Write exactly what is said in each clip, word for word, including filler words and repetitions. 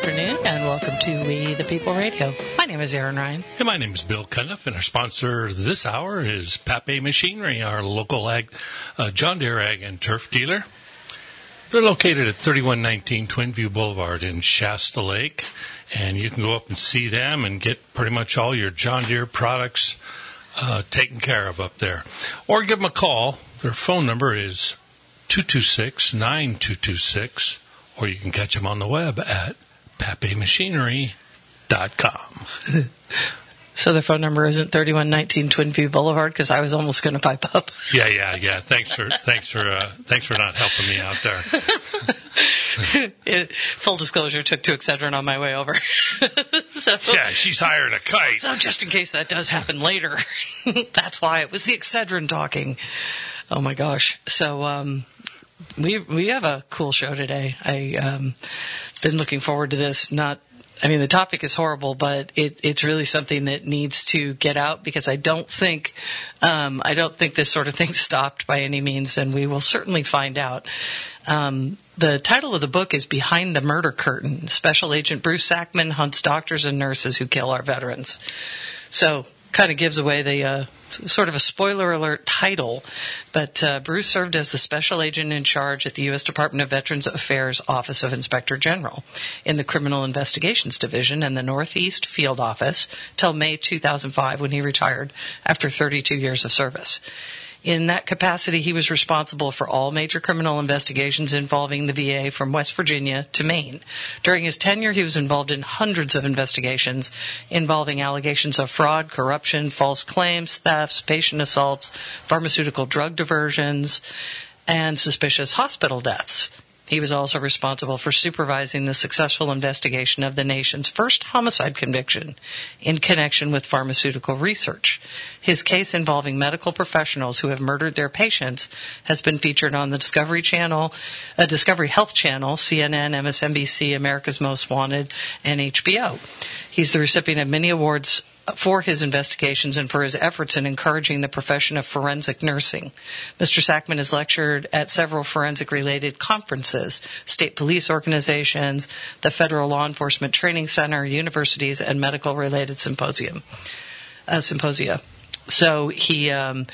afternoon, and welcome to We the People Radio. My name is Aaron Ryan. And my name is Bill Cundiff, and our sponsor this hour is Pape Machinery, our local ag, uh, John Deere ag and turf dealer. They're located at thirty-one nineteen Twin View Boulevard in Shasta Lake, and you can go up and see them and get pretty much all your John Deere products uh, taken care of up there. Or give them a call. Their phone number is two two six, nine two two six, or you can catch them on the web at pape machinery dot com. So the phone number isn't thirty-one nineteen Twin View Boulevard, because I was almost going to pipe up. Yeah, yeah, yeah. Thanks for thanks for uh, thanks for not helping me out there. It, full disclosure, took to Excedrin on my way over. so, yeah, she's hired a kite. So just in case that does happen later, that's why it was the Excedrin talking. Oh my gosh! So um, we we have a cool show today. I um, been looking forward to this. Not. I mean, the topic is horrible, but it, it's really something that needs to get out, because I don't think, um, I don't think this sort of thing stopped by any means, and we will certainly find out. Um, the title of the book is Behind the Murder Curtain. Special Agent Bruce Sackman hunts doctors and nurses who kill our veterans. So, kind of gives away the, uh, sort of a spoiler alert title, but uh, Bruce served as the special agent in charge at the U S Department of Veterans Affairs Office of Inspector General in the Criminal Investigations Division and the Northeast Field Office till May two thousand five, when he retired after thirty-two years of service. In that capacity, he was responsible for all major criminal investigations involving the V A from West Virginia to Maine. During his tenure, he was involved in hundreds of investigations involving allegations of fraud, corruption, false claims, thefts, patient assaults, pharmaceutical drug diversions, and suspicious hospital deaths. He was also responsible for supervising the successful investigation of the nation's first homicide conviction in connection with pharmaceutical research. His case involving medical professionals who have murdered their patients has been featured on the Discovery Channel, uh, Discovery Health Channel, C N N, M S N B C, America's Most Wanted, and H B O. He's the recipient of many awards for his investigations and for his efforts in encouraging the profession of forensic nursing. Mister Sackman has lectured at several forensic-related conferences, state police organizations, the Federal Law Enforcement Training Center, universities, and medical-related symposium, uh, symposia. So he... Um,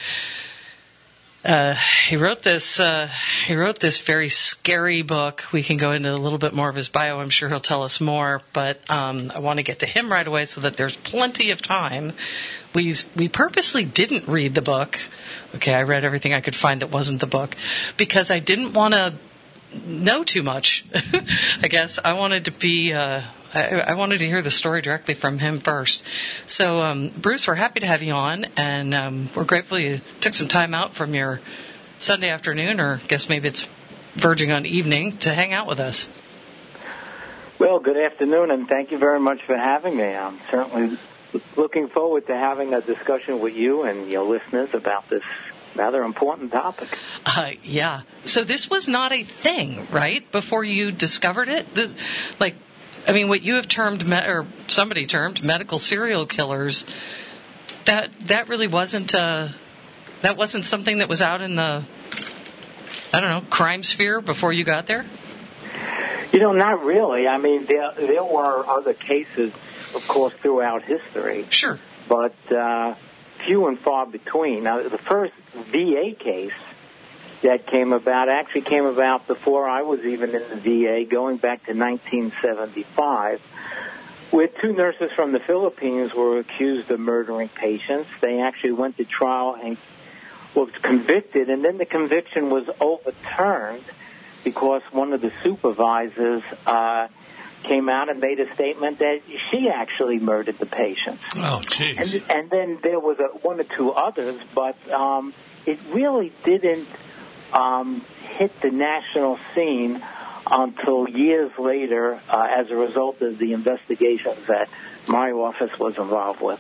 Uh, he wrote this, uh, he wrote this very scary book. We can go into a little bit more of his bio. I'm sure he'll tell us more, but, um, I want to get to him right away so that there's plenty of time. We, we purposely didn't read the book. Okay. I read everything I could find that wasn't the book because I didn't want to know too much. I guess I wanted to be, uh, I, I wanted to hear the story directly from him first. So, um, Bruce, we're happy to have you on, and um, we're grateful you took some time out from your Sunday afternoon, or I guess maybe it's verging on evening, to hang out with us. Well, good afternoon, and thank you very much for having me. I'm certainly looking forward to having a discussion with you and your listeners about this rather important topic. Uh, yeah. So this was not a thing, right, before you discovered it? This, like... I mean, what you have termed, me- or somebody termed, medical serial killers, that that really wasn't uh, that wasn't something that was out in the, I don't know, crime sphere before you got there? You know, not really. I mean, there there were other cases, of course, throughout history. Sure. But uh, few and far between. Now, the first V A case that came about actually came about before I was even in the V A, going back to nineteen seventy-five, where two nurses from the Philippines were accused of murdering patients. They actually went to trial and was convicted, and then the conviction was overturned because one of the supervisors uh, came out and made a statement that she actually murdered the patients. Oh, jeez. And, and then there was a, one or two others, but um, it really didn't Um, hit the national scene until years later uh, as a result of the investigations that my office was involved with.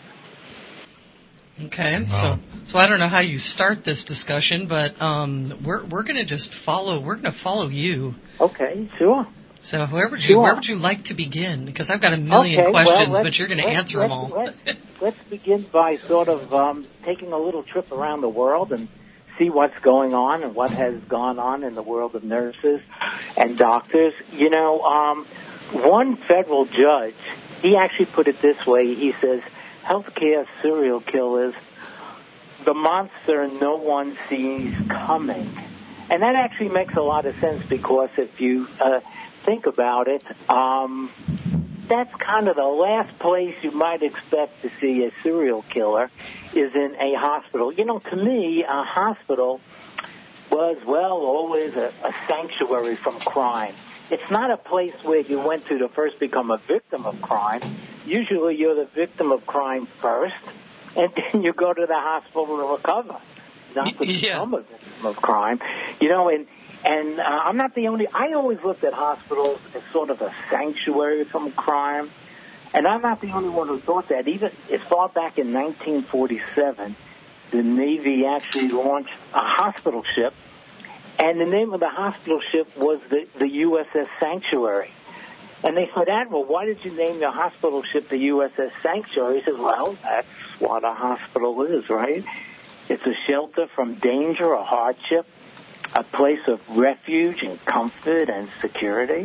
Okay, wow. so so I don't know how you start this discussion, but um, we're we're going to just follow. We're going to follow you. Okay, sure. So where would you sure. where would you like to begin? Because I've got a million okay, questions, well, but you're going to answer let's, them all. let's, let's begin by sort of um, taking a little trip around the world and see what's going on and what has gone on in the world of nurses and doctors. You know, um, one federal judge, he actually put it this way. He says, healthcare serial killers, the monster no one sees coming. And that actually makes a lot of sense because if you uh, think about it, um, that's kind of the last place you might expect to see a serial killer is in a hospital. You know, to me, a hospital was, well, always a, a sanctuary from crime. It's not a place where you went to to first become a victim of crime. Usually you're the victim of crime first, and then you go to the hospital to recover, not to Yeah. become a victim of crime. You know, and and uh, I'm not the only. I always looked at hospitals as sort of a sanctuary from crime, and I'm not the only one who thought that. Even as far back in nineteen forty-seven, the Navy actually launched a hospital ship, and the name of the hospital ship was the, the U S S Sanctuary. And they said, Admiral, why did you name your hospital ship the U S S Sanctuary? He says, well, that's what a hospital is, right? It's a shelter from danger or hardship, a place of refuge and comfort and security.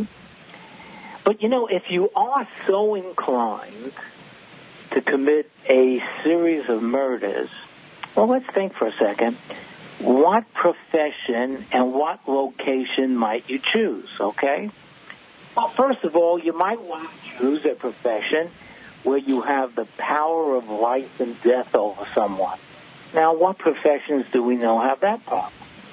But, you know, if you are so inclined to commit a series of murders, well, let's think for a second. What profession and what location might you choose, okay? Well, first of all, you might want to choose a profession where you have the power of life and death over someone. Now, what professions do we know have that problem?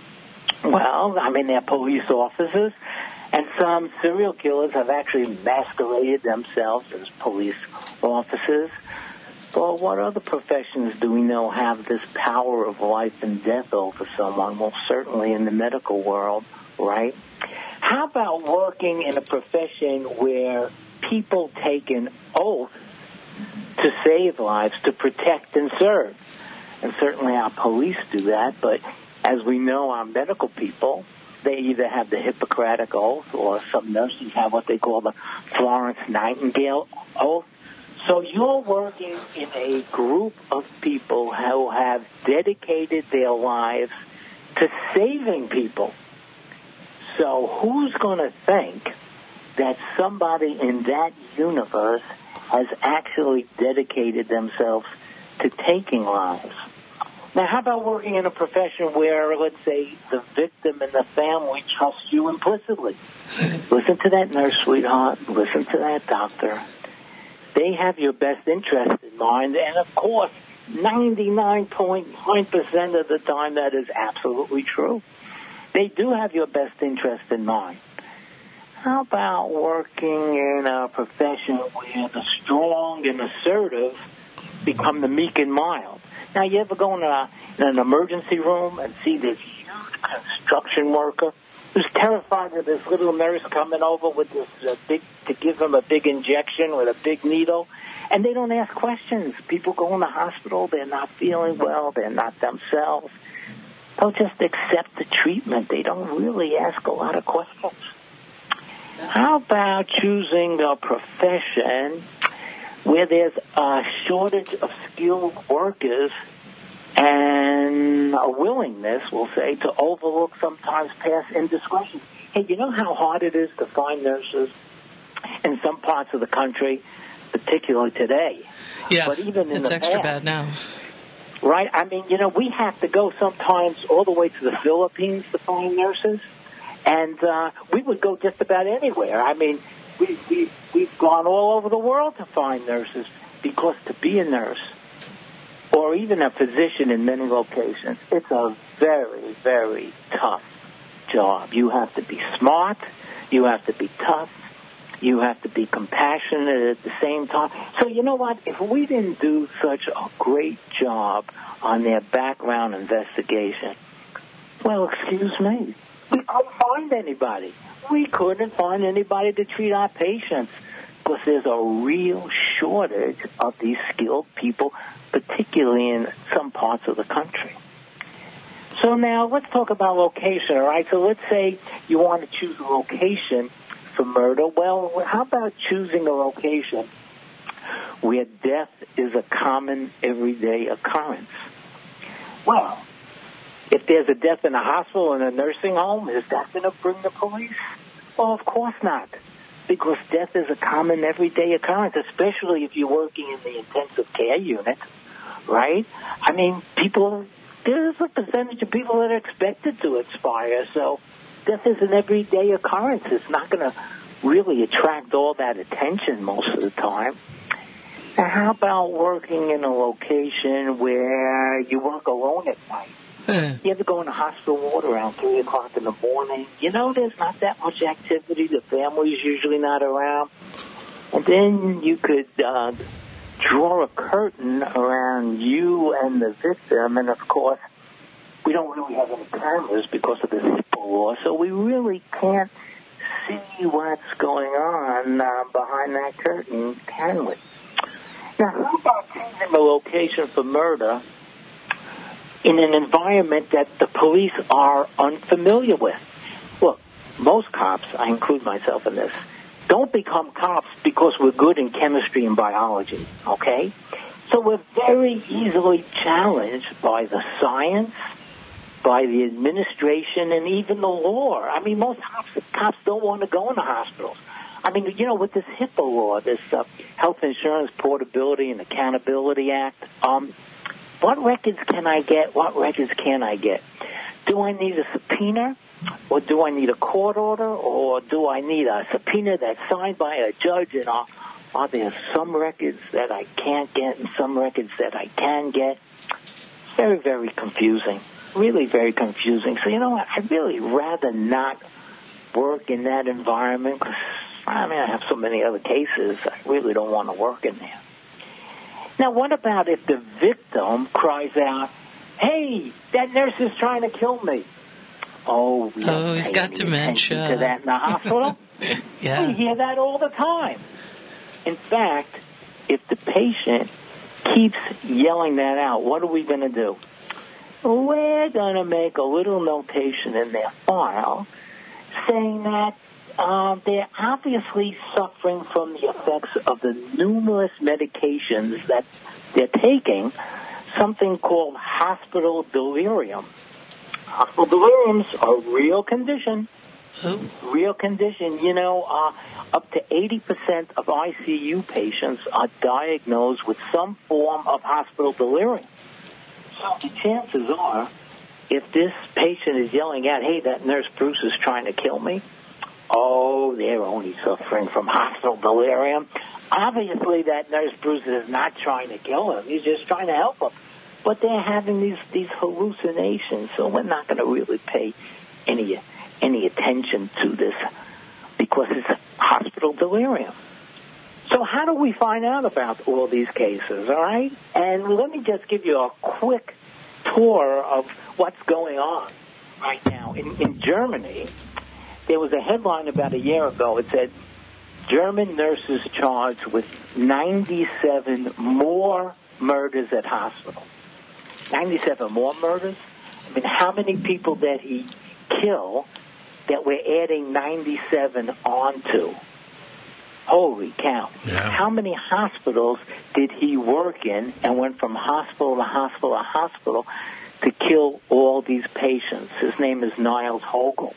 Well, I mean, they're police officers, and some serial killers have actually masqueraded themselves as police officers. Well, what other professions do we know have this power of life and death over someone? Well, certainly in the medical world, right? How about working in a profession where people take an oath to save lives, to protect and serve? And certainly our police do that, but as we know, our medical people, they either have the Hippocratic Oath or some nurses have what they call the Florence Nightingale Oath. So you're working in a group of people who have dedicated their lives to saving people. So who's going to think that somebody in that universe has actually dedicated themselves to taking lives? Now, how about working in a profession where, let's say, the victim and the family trust you implicitly? Listen to that nurse, sweetheart. Listen to that doctor. They have your best interest in mind, and of course, ninety-nine point nine percent of the time that is absolutely true. They do have your best interest in mind. How about working in a profession where the strong and assertive become the meek and mild? Now, you ever go in, a, in an emergency room and see this huge construction worker who's terrified of this little nurse coming over with this uh, big, to give him a big injection with a big needle, and they don't ask questions. People go in the hospital, they're not feeling well, they're not themselves. They'll just accept the treatment. They don't really ask a lot of questions. How about choosing a profession where there's a shortage of skilled workers and a willingness, we'll say, to overlook sometimes past indiscretion? Hey, you know how hard it is to find nurses in some parts of the country, particularly today? Yeah, but even in it's the extra past, bad now. Right? I mean, you know, we have to go sometimes all the way to the Philippines to find nurses, and uh, we would go just about anywhere. I mean, we, we, we've gone all over the world to find nurses because to be a nurse or even a physician in many locations, it's a very, very tough job. You have to be smart. You have to be tough. You have to be compassionate at the same time. So you know what? If we didn't do such a great job on their background investigation, well, excuse me, we couldn't find anybody. We couldn't find anybody to treat our patients because there's a real shortage of these skilled people, particularly in some parts of the country. So now let's talk about location, all right? So let's say you want to choose a location for murder. Well, how about choosing a location where death is a common, everyday occurrence? Well, if there's a death in a hospital and a nursing home, is that going to bring the police? Well, of course not. because death is a common everyday occurrence, especially if you're working in the intensive care unit, right? I mean, people, there's a percentage of people that are expected to expire, so death is an everyday occurrence. It's not going to really attract all that attention most of the time. Now, how about working in a location where you work alone at night? Hmm. You ever go in a hospital ward around three o'clock in the morning? You know there's not that much activity. The family's usually not around. And then you could uh, draw a curtain around you and the victim. And, of course, we don't really have any cameras because of the HIPAA law, so we really can't see what's going on uh, behind that curtain, can we? Now, how about choosing a location for murder in an environment that the police are unfamiliar with? Look, most cops, I include myself in this, don't become cops because we're good in chemistry and biology, okay? So we're very easily challenged by the science, by the administration, and even the law. I mean, most cops, cops don't want to go into hospitals. I mean, you know, with this HIPAA law, this uh, Health Insurance Portability and Accountability Act, um, what records can I get? What records can I get? Do I need a subpoena, or do I need a court order, or do I need a subpoena that's signed by a judge? And are, are there some records that I can't get and some records that I can get? Very, very confusing. Really very confusing. So, you know what? I'd really rather not work in that environment because, I mean, I have so many other cases. I really don't want to work in there. Now, what about if the victim cries out, hey, that nurse is trying to kill me? Oh, we don't oh he's pay got any dementia. attention to that in the hospital? Yeah. We hear that all the time. In fact, if the patient keeps yelling that out, what are we going to do? We're going to make a little notation in their file saying that um, they're obviously suffering from the effects of the numerous medications that they're taking, something called hospital delirium. Hospital delirium's a real condition. Oh. Real condition. You know, uh, up to eighty percent of I C U patients are diagnosed with some form of hospital delirium. So the chances are, if this patient is yelling out, hey, that nurse Bruce is trying to kill me, oh, they're only suffering from hospital delirium. Obviously, that nurse Bruce is not trying to kill him. He's just trying to help him. But they're having these, these hallucinations, so we're not going to really pay any, any attention to this because it's a hospital delirium. So how do we find out about all these cases, all right? And let me just give you a quick tour of what's going on right now. In, in Germany, there was a headline about a year ago. It said, German nurses charged with ninety-seven more murders at hospitals. ninety-seven more murders? I mean, how many people did he kill that we're adding ninety-seven onto? Holy cow. Yeah. How many hospitals did he work in and went from hospital to hospital to hospital to kill all these patients? His name is Niles Hogel.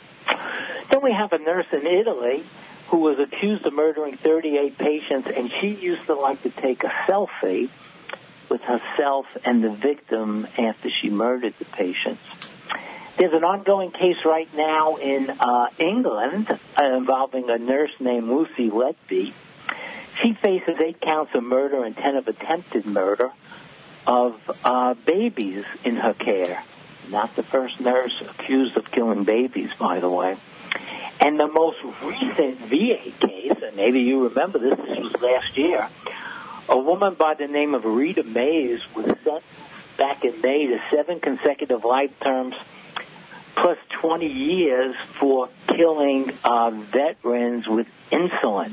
Then we have a nurse in Italy who was accused of murdering thirty-eight patients, and she used to like to take a selfie with herself and the victim after she murdered the patients. There's an ongoing case right now in uh, England uh, involving a nurse named Lucy Letby. She faces eight counts of murder and ten of attempted murder of uh, babies in her care. Not the first nurse accused of killing babies, by the way. And the most recent V A case, and maybe you remember this, this was last year, a woman by the name of Rita Mays was sentenced back in May to seven consecutive life terms plus twenty years for killing uh, veterans with insulin.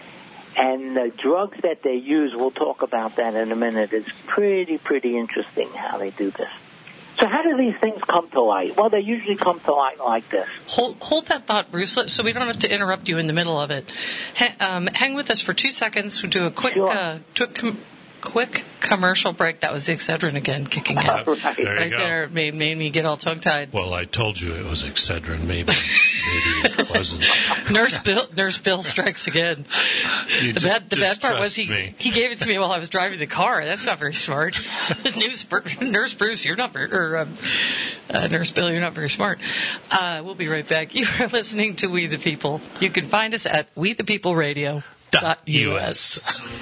And the drugs that they use, we'll talk about that in a minute, it's pretty, pretty interesting how they do this. So how do these things come to light? Well, they usually come to light like this. Hold, hold that thought, Bruce, so we don't have to interrupt you in the middle of it. Ha- um, hang with us for two seconds. We'll do a quick, Sure. uh, quick com- quick commercial break. That was the Excedrin again kicking in. Right. There you Right go. there made, made me get all tongue-tied. Well, I told you it was Excedrin. Maybe, maybe it wasn't. Nurse Bill, Nurse Bill strikes again. You The just- bad, the bad just part was trust he me. he gave it to me while I was driving the car. That's not very smart. News, Nurse Bruce, you're not very, or um, uh, Nurse Bill, you're not very smart. Uh, we'll be right back. You are listening to We the People. You can find us at we the people radio dot U S.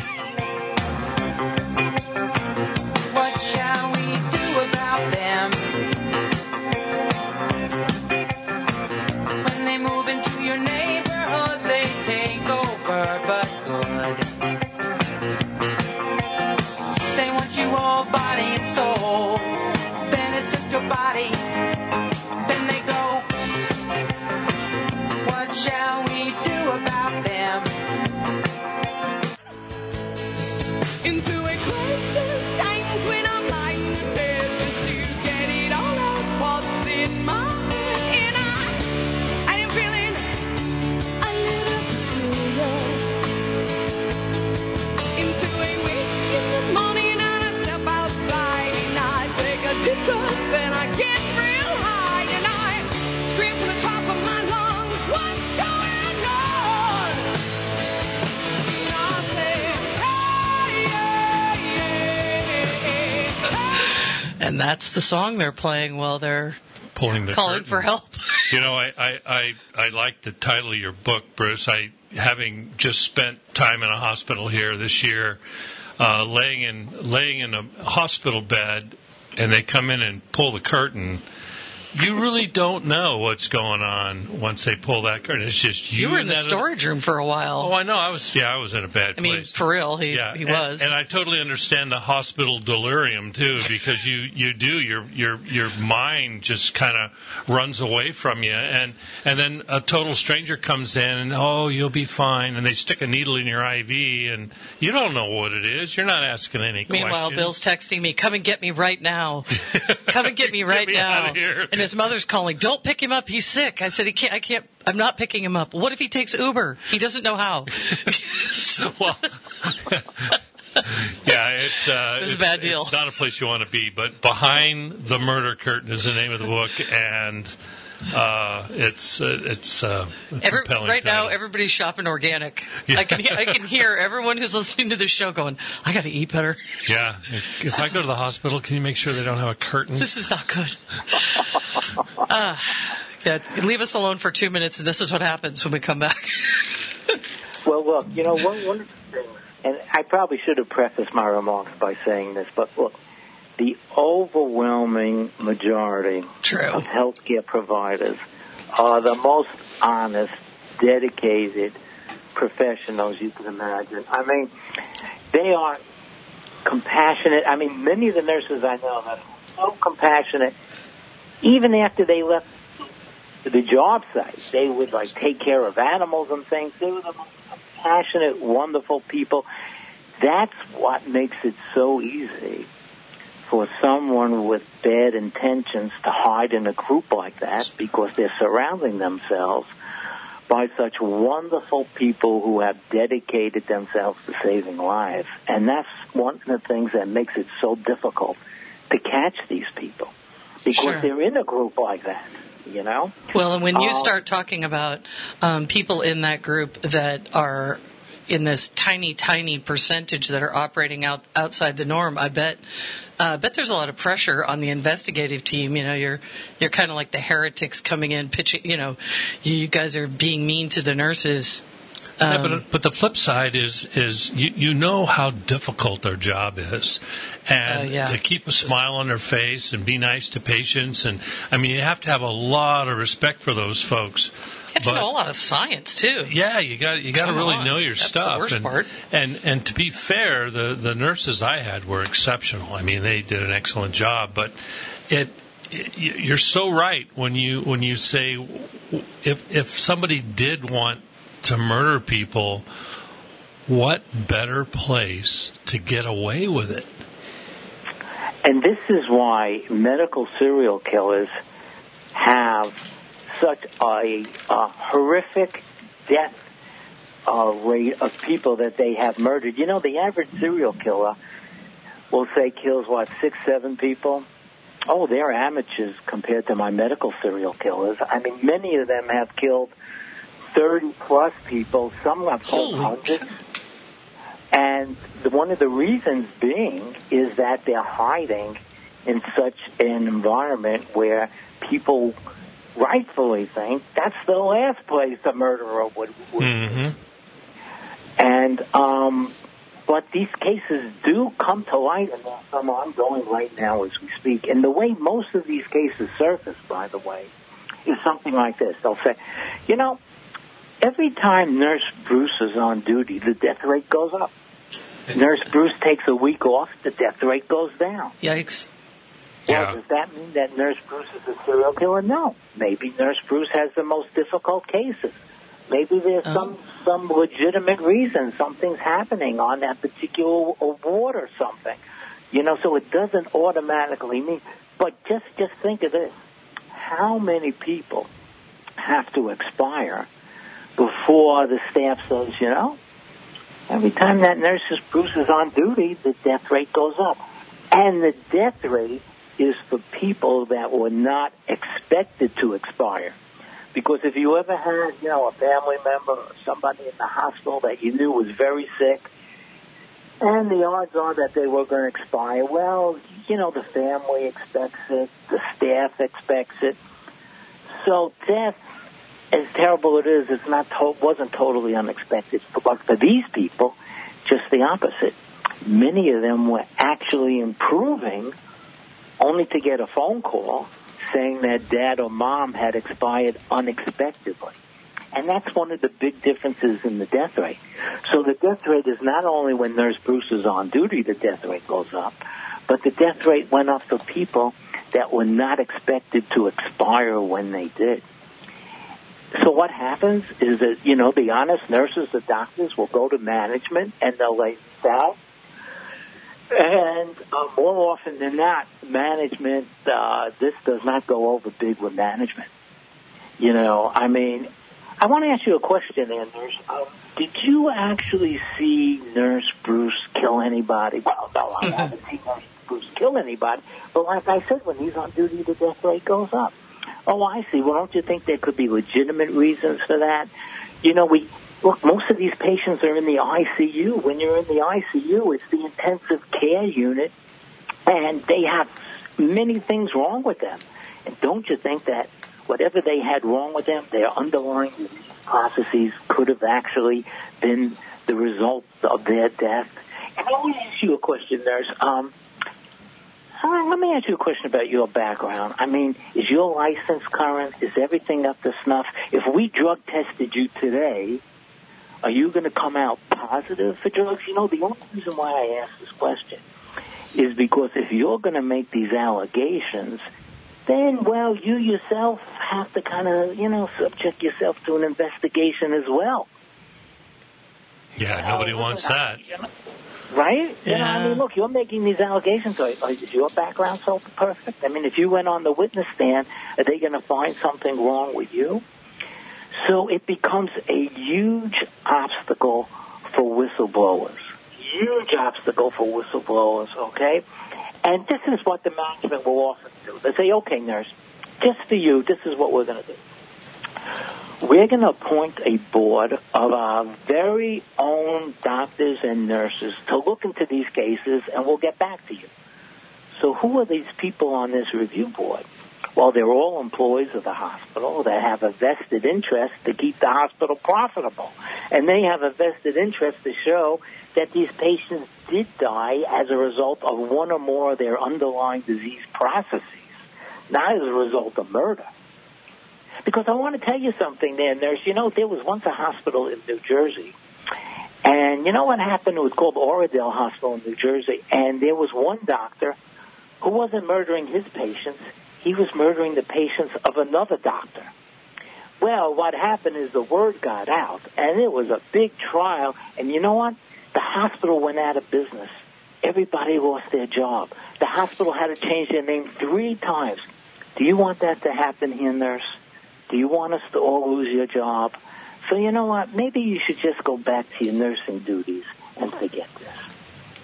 What shall we do about them? When they move into your neighborhood, they take over, but good. They want you all body and soul. Then it's just your body. Then they go. What shall we do about them? Into a crisis times when I'm lying in bed just to get it all out what's in my head. And I, I am feeling a little peculiar. Into a week in the morning and I step outside and I take a deep breath and I get real high and I scream from the top of my lungs, what's going on? And I say, And that's the song they're playing while they're Pulling the calling curtain. for help. You know, I, I, I, I like the title of your book, Bruce. I, having just spent time in a hospital here this year, uh, laying in laying in a hospital bed, and they come in and pull the curtain. You really don't know what's going on once they pull that curtain. It's just you. You were in the and that- storage room for a while. Oh, I know. I was. Yeah, I was in a bad I mean, place. for real, he Yeah, he and, was. and I totally understand the hospital delirium too, because you, you do your your your mind just kind of runs away from you, and and then a total stranger comes in and oh, you'll be fine, and they stick a needle in your I V, and you don't know what it is. You're not asking any Meanwhile, questions. Bill's texting me, "Come and get me right now. Come and get me right me now." outta here. And his mother's calling, "Don't pick him up. He's sick." I said, "He can't. I can't. I'm not picking him up. What if he takes Uber? He doesn't know how." well, yeah, it's uh, It was a it's- bad deal. It's not a place you want to be, but Behind the Murder Curtain is the name of the book, and uh, it's uh, it's uh, a Every, compelling right now, title. everybody's shopping organic. I can I can hear everyone who's listening to this show going, "I got to eat better. Yeah, if, if I go to the hospital, can you make sure they don't have a curtain? This is not good." Uh, yeah, leave us alone for two minutes, and this is what happens when we come back. Well, look, you know, one, one of the things, and I probably should have prefaced my remarks by saying this, but look, the overwhelming majority True. of healthcare providers are the most honest, dedicated professionals you can imagine. I mean, they are compassionate. I mean, many of the nurses I know that are so compassionate, even after they left the job site, they would like take care of animals and things. They were the most compassionate, wonderful people. That's what makes it so easy for someone with bad intentions to hide in a group like that, because they're surrounding themselves by such wonderful people who have dedicated themselves to saving lives. And that's one of the things that makes it so difficult to catch these people, because Sure. they're in a group like that, you know? Well, and when you Uh, start talking about um, people in that group that are in this tiny, tiny percentage that are operating out outside the norm, I bet, uh, bet there's a lot of pressure on the investigative team. You know, you're you're kind of like the heretics coming in, pitching. You know, you, you guys are being mean to the nurses. Yeah, Um, but but the flip side is is you, you know how difficult their job is, and Uh, yeah. to keep a smile on their face and be nice to patients, and I mean you have to have a lot of respect for those folks. you have to know a lot of science too. Yeah, you got you got to Come really on. know your That's the stuff. worst and, part. and and to be fair, the the nurses I had were exceptional. I mean, they did an excellent job. But it, it you're so right when you when you say if if somebody did want to murder people, what better place to get away with it? And this is why medical serial killers have such a, a horrific death uh, rate of people that they have murdered. You know, the average serial killer we'll say kills, what, six, seven people. Oh, they're amateurs compared to my medical serial killers. I mean, many of them have killed thirty-plus people. Some have killed Holy hundreds. And the, one of the reasons being is that they're hiding in such an environment where people rightfully think that's the last place a murderer would, would Mm-hmm. And, um, but these cases do come to light, and there's some ongoing right now as we speak. And the way most of these cases surface, by the way, is something like this. They'll say, you know, every time Nurse Bruce is on duty, the death rate goes up. Nurse Bruce takes a week off, the death rate goes down. Yikes. Well, Yeah. does that mean that Nurse Bruce is a serial killer? No. Maybe Nurse Bruce has the most difficult cases. Maybe there's Oh. some some legitimate reason, something's happening on that particular award or something. You know, so it doesn't automatically mean. But just just think of this: how many people have to expire before the staff says, you know, every time that Nurse Bruce is on duty, the death rate goes up, and the death rate is for people that were not expected to expire. Because if you ever had, you know, a family member or somebody in the hospital that you knew was very sick, and the odds are that they were going to expire, well, you know, the family expects it, the staff expects it. So death, as terrible it is, it's not to- wasn't totally unexpected. But for these people, just the opposite. Many of them were actually improving only to get a phone call saying that dad or mom had expired unexpectedly. And that's one of the big differences in the death rate. So the death rate is not only when Nurse Bruce is on duty, the death rate goes up, but the death rate went up for people that were not expected to expire when they did. So what happens is that, you know, the honest nurses, the doctors will go to management and they'll lay down. And uh, more often than not, management, uh, this does not go over big with management. You know, I mean, I want to ask you a question, Anders. Um, did you actually see Nurse Bruce kill anybody? Well, no, I haven't seen Nurse Bruce kill anybody. But like I said, when he's on duty, the death rate goes up. Oh, I see. Well, don't you think there could be legitimate reasons for that? You know, we... Look, most of these patients are in the I C U. When you're in the I C U, it's the intensive care unit, and they have many things wrong with them. And don't you think that whatever they had wrong with them, their underlying disease processes could have actually been the result of their death? And let me ask you a question, nurse. Um, let me ask you a question about your background. I mean, is your license current? Is everything up to snuff? If we drug tested you today, are you going to come out positive for drugs? You know, the only reason why I ask this question is because if you're going to make these allegations, then, well, you yourself have to kind of, you know, subject yourself to an investigation as well. Yeah, nobody wants that. Right? You know, I Yeah. mean, look, you're making these allegations. Are, are, is your background so perfect? I mean, if you went on the witness stand, are they going to find something wrong with you? So it becomes a huge obstacle for whistleblowers. Huge obstacle for whistleblowers, okay? And this is what the management will often do. They say, okay, nurse, just for you, this is what we're going to do. We're going to appoint a board of our very own doctors and nurses to look into these cases, and we'll get back to you. So who are these people on this review board? Well, they're all employees of the hospital that have a vested interest to keep the hospital profitable. And they have a vested interest to show that these patients did die as a result of one or more of their underlying disease processes, not as a result of murder. Because I want to tell you something there, nurse. You know, there was once a hospital in New Jersey. And you know what happened? It was called Oradell Hospital in New Jersey. And there was one doctor who wasn't murdering his patients. He was murdering the patients of another doctor. Well, what happened is the word got out, and it was a big trial. And you know what? The hospital went out of business. Everybody lost their job. The hospital had to change their name three times. Do you want that to happen here, nurse? Do you want us to all lose your job? So you know what? Maybe you should just go back to your nursing duties and forget this.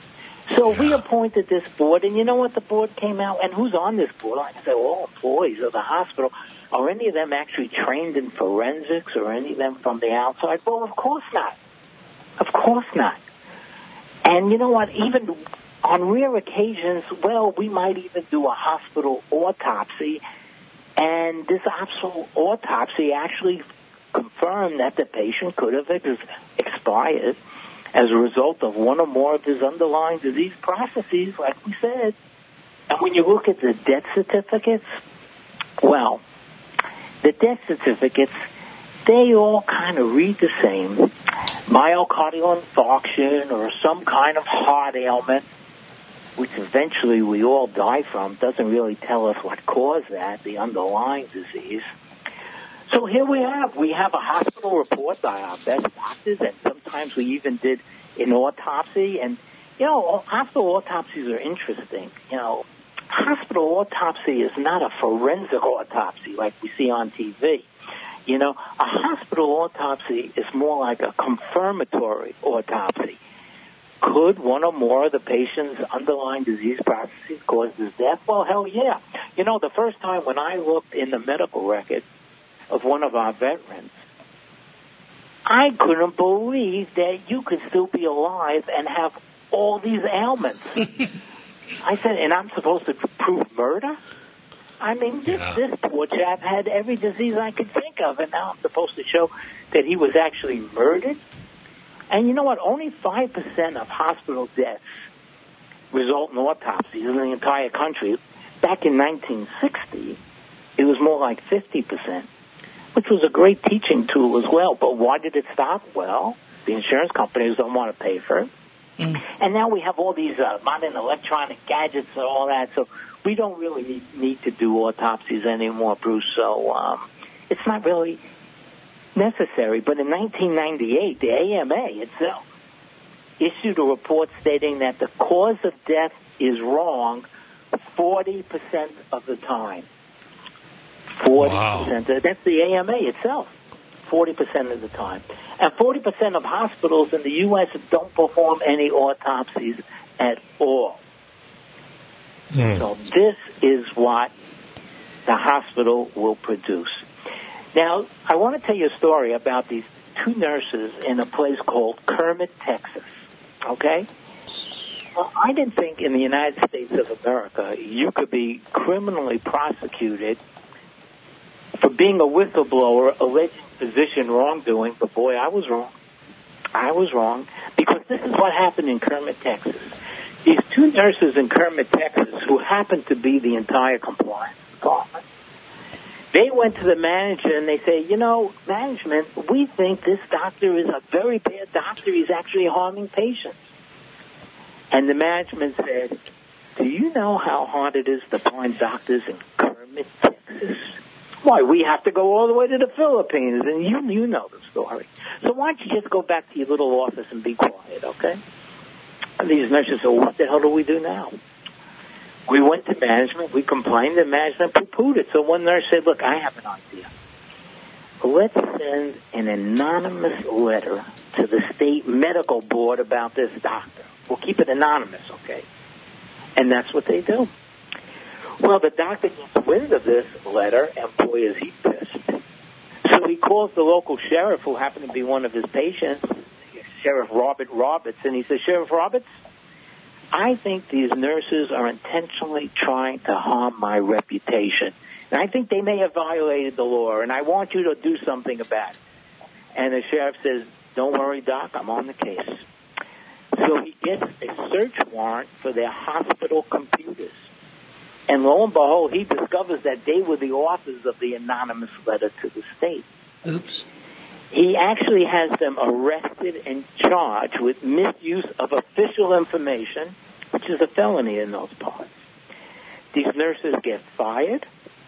So we appointed this board, and you know what the board came out? And who's on this board? Like I said, all employees of the hospital. Are any of them actually trained in forensics, or any of them from the outside? Well, of course not. Of course not. And you know what? Even on rare occasions, well, we might even do a hospital autopsy, and this hospital autopsy actually confirmed that the patient could have ex- expired as a result of one or more of his underlying disease processes, like we said. And when you look at the death certificates, well, the death certificates, they all kind of read the same. Myocardial infarction or some kind of heart ailment, which eventually we all die from, doesn't really tell us what caused that, the underlying disease. So here we have, we have a hospital report by our best doctors, and sometimes we even did an autopsy. And, you know, hospital autopsies are interesting. You know, hospital autopsy is not a forensic autopsy like we see on T V. You know, a hospital autopsy is more like a confirmatory autopsy. Could one or more of the patient's underlying disease processes cause his death? Well, hell yeah. You know, the first time when I looked in the medical record of one of our veterans, I couldn't believe that you could still be alive and have all these ailments. I said, and I'm supposed to prove murder? I mean, this, Yeah. this poor chap had every disease I could think of, and now I'm supposed to show that he was actually murdered? And you know what? Only five percent of hospital deaths result in autopsies in the entire country. Back in nineteen sixty, it was more like fifty percent, which was a great teaching tool as well. But why did it stop? Well, the insurance companies don't want to pay for it. Mm. And now we have all these uh, modern electronic gadgets and all that, so we don't really need, need to do autopsies anymore, Bruce. So um, it's not really necessary. But in nineteen ninety-eight, the A M A itself issued a report stating that the cause of death is wrong forty percent of the time. forty percent. Wow. That's the A M A itself, forty percent of the time. And forty percent of hospitals in the U S don't perform any autopsies at all. Mm. So this is what the hospital will produce. Now, I want to tell you a story about these two nurses in a place called Kermit, Texas. Okay? Well, I didn't think in the United States of America you could be criminally prosecuted for being a whistleblower alleging physician wrongdoing, but boy, I was wrong. I was wrong, because this is what happened in Kermit, Texas. These two nurses in Kermit, Texas, who happened to be the entire compliance department, they went to the manager and they say, you know, management, we think this doctor is a very bad doctor. He's actually harming patients. And the management said, do you know how hard it is to find doctors in Kermit, Texas? Why, we have to go all the way to the Philippines, and you you know the story. So why don't you just go back to your little office and be quiet, okay? And these nurses said, well, what the hell do we do now? We went to management, we complained, and management poo-pooed it. So one nurse said, look, I have an idea. Let's send an anonymous letter to the state medical board about this doctor. We'll keep it anonymous, okay? And that's what they do. Well, the doctor gets wind of this letter, and boy, is he pissed. So he calls the local sheriff, who happened to be one of his patients, Sheriff Robert Roberts, and he says, Sheriff Roberts, I think these nurses are intentionally trying to harm my reputation. And I think they may have violated the law, and I want you to do something about it. And the sheriff says, don't worry, Doc, I'm on the case. So he gets a search warrant for their hospital computers. And lo and behold, he discovers that they were the authors of the anonymous letter to the state. Oops. He actually has them arrested and charged with misuse of official information, which is a felony in those parts. These nurses get fired.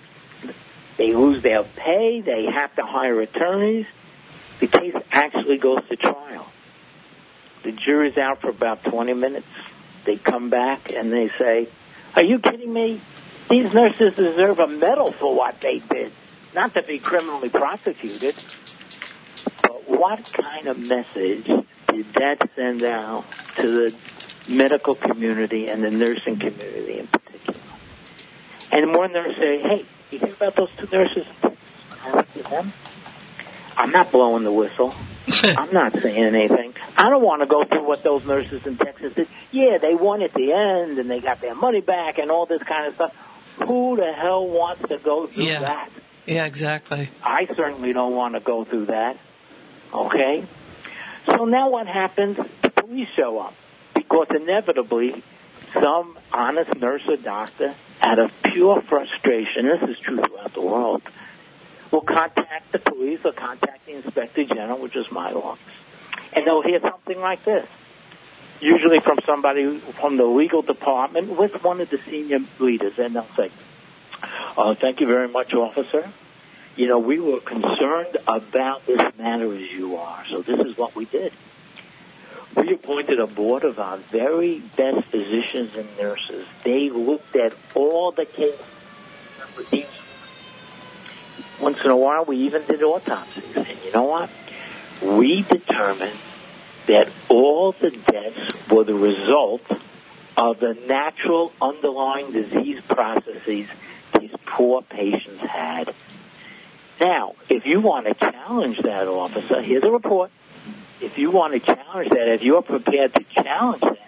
They lose their pay. They have to hire attorneys. The case actually goes to trial. The jury's out for about twenty minutes. They come back and they say, are you kidding me? These nurses deserve a medal for what they did, not to be criminally prosecuted. But what kind of message did that send out to the medical community and the nursing community in particular. And one nurse say, hey, you hear about those two nurses? I looked at them. I'm not blowing the whistle. I'm not saying anything. I don't want to go through what those nurses in Texas did. Yeah, they won at the end, and they got their money back and all this kind of stuff. Who the hell wants to go through Yeah. that? Yeah, exactly. I certainly don't want to go through that. Okay? So now what happens? The police show up. Because inevitably, some honest nurse or doctor, out of pure frustration, this is true throughout the world, will contact the police or contact the Inspector General, which is my office, and they'll hear something like this, usually from somebody from the legal department with one of the senior leaders, and they'll say, uh, thank you very much, officer. You know, we were concerned about this matter as you are, so this is what we did. We appointed a board of our very best physicians and nurses. They looked at all the cases. Once in a while, we even did autopsies. And you know what? We determined that all the deaths were the result of the natural underlying disease processes these poor patients had. Now, if you want to challenge that, officer, here's a report. If you want to challenge that, if you're prepared to challenge that,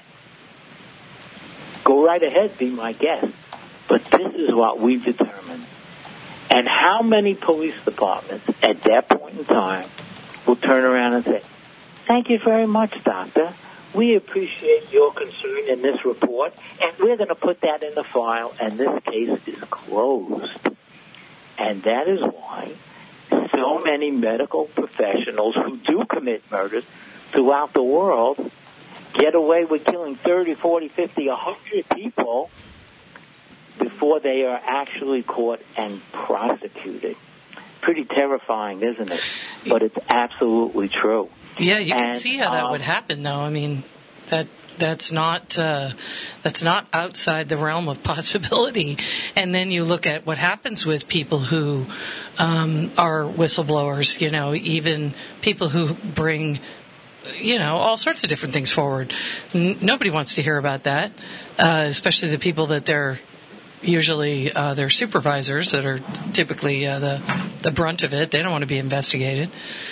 go right ahead, be my guest. But this is what we've determined. And how many police departments at that point in time will turn around and say, thank you very much, doctor. We appreciate your concern in this report, and we're going to put that in the file, and this case is closed. And that is why so many medical professionals who do commit murders throughout the world get away with killing thirty, forty, fifty, one hundred people before they are actually caught and prosecuted. Pretty terrifying, isn't it? But it's absolutely true. Yeah, you can And, see how that um, would happen, though. I mean, that that's not uh, that's not outside the realm of possibility. And then you look at what happens with people who um, are whistleblowers. You know, even people who bring, you know, all sorts of different things forward. N- nobody wants to hear about that, uh, especially the people that they're usually uh, their supervisors that are typically uh, the the brunt of it. They don't want to be investigated.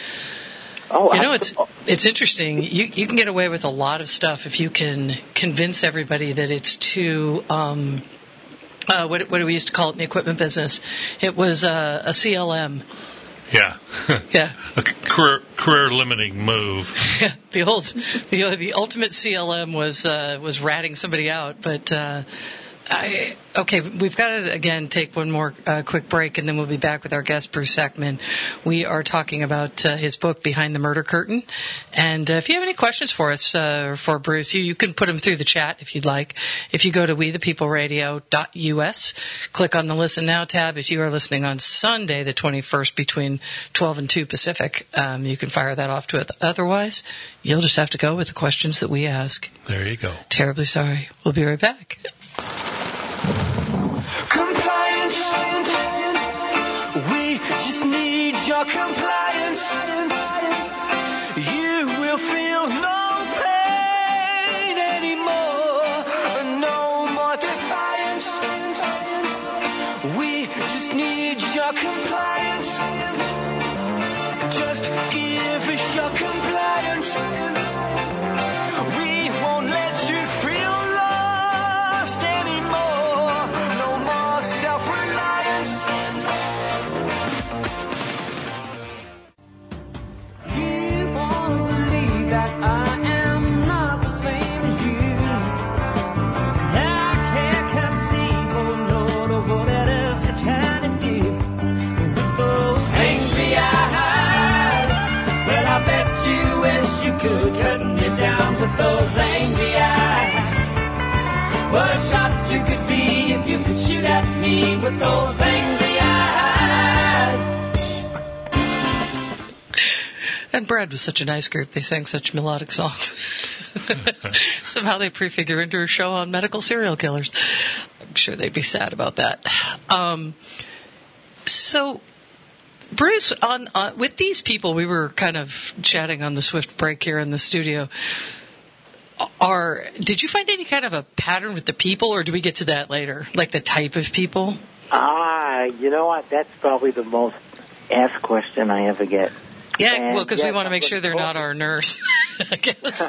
Oh, You know, it's it's interesting. You you can get away with a lot of stuff if you can convince everybody that it's too. Um, uh, what what do we used to call it in the equipment business? It was uh, a C L M. Yeah. Yeah. A career, career limiting move. Yeah, the old the the ultimate C L M was uh, was ratting somebody out, but. Uh, I, okay, we've got to, again, take one more uh, quick break, and then we'll be back with our guest, Bruce Seckman. We are talking about uh, his book, Behind the Murder Curtain. And uh, if you have any questions for us, uh, for Bruce, you, you can put them through the chat if you'd like. If you go to we the people radio dot U S, click on the Listen Now tab. If you are listening on Sunday, the twenty-first, between twelve and two Pacific, um, you can fire that off to it. Otherwise, you'll just have to go with the questions that we ask. There you go. Terribly sorry. We'll be right back. Compliance. We just need your compliance. You will feel no pain anymore. No more defiance. We just need your compliance. Just give us your compliance. We won't let you feel lost anymore. No more self-reliance. You won't believe that I am not the same as you. I can't conceive or know what it is you're trying to do with those angry eyes. But I bet you wish you could cut me down with those angry eyes. What a shot you could be if you could shoot at me with those angry eyes. And Brad was such a nice group. They sang such melodic songs. Somehow they prefigure into a show on medical serial killers. I'm sure they'd be sad about that. Um, so, Bruce, on uh, with these people, we were kind of chatting on the swift break here in the studio. Are did you find any kind of a pattern with the people, or do we get to that later? Like the type of people? Ah, you know what? That's probably the most asked question I ever get. Yeah, And well, because we yes, want to make I'm sure they're gonna- not our nurse, I guess.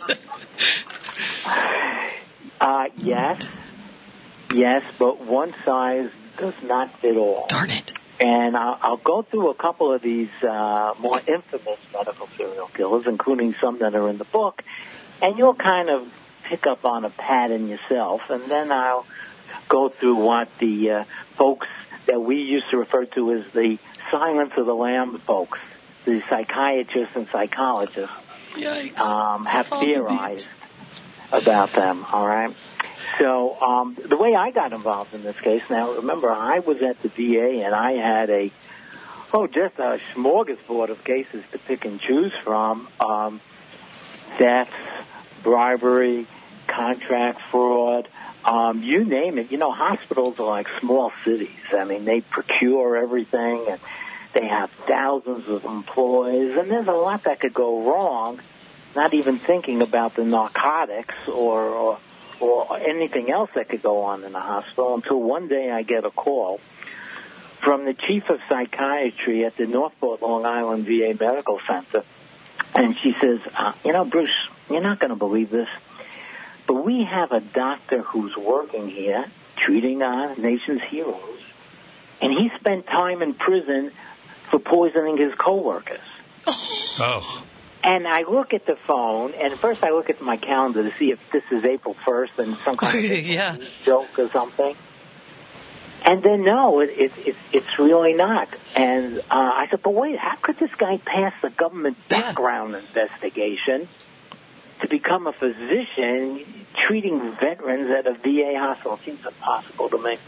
Uh, yes, yes, but one size does not fit all. Darn it. And I'll, I'll go through a couple of these uh, more infamous medical serial killers, including some that are in the book, and you'll kind of pick up on a pattern yourself. And then I'll go through what the uh, folks that we used to refer to as the Silence of the Lambs folks, the psychiatrists and psychologists, Yikes. um, have Follow the theorized about them, all right? So um, the way I got involved in this case, now remember, I was at the V A and I had a, oh, just a smorgasbord of cases to pick and choose from. Um, thefts, bribery, contract fraud, um, you name it. You know, hospitals are like small cities. I mean, they procure everything and they have thousands of employees, and there's a lot that could go wrong, not even thinking about the narcotics or, or or anything else that could go on in the hospital, until one day I get a call from the chief of psychiatry at the Northport, Long Island V A Medical Center, and she says, uh, you know, Bruce, you're not going to believe this, but we have a doctor who's working here treating our nation's heroes, and he spent time in prison for poisoning his coworkers. Oh. And I look at the phone, and first I look at my calendar to see if this is April first and some kind of Yeah. joke or something. And then, no, it, it, it, it's really not. And uh, I said, but wait, how could this guy pass the government Yeah. background investigation to become a physician treating veterans at a V A hospital? It seems impossible to me.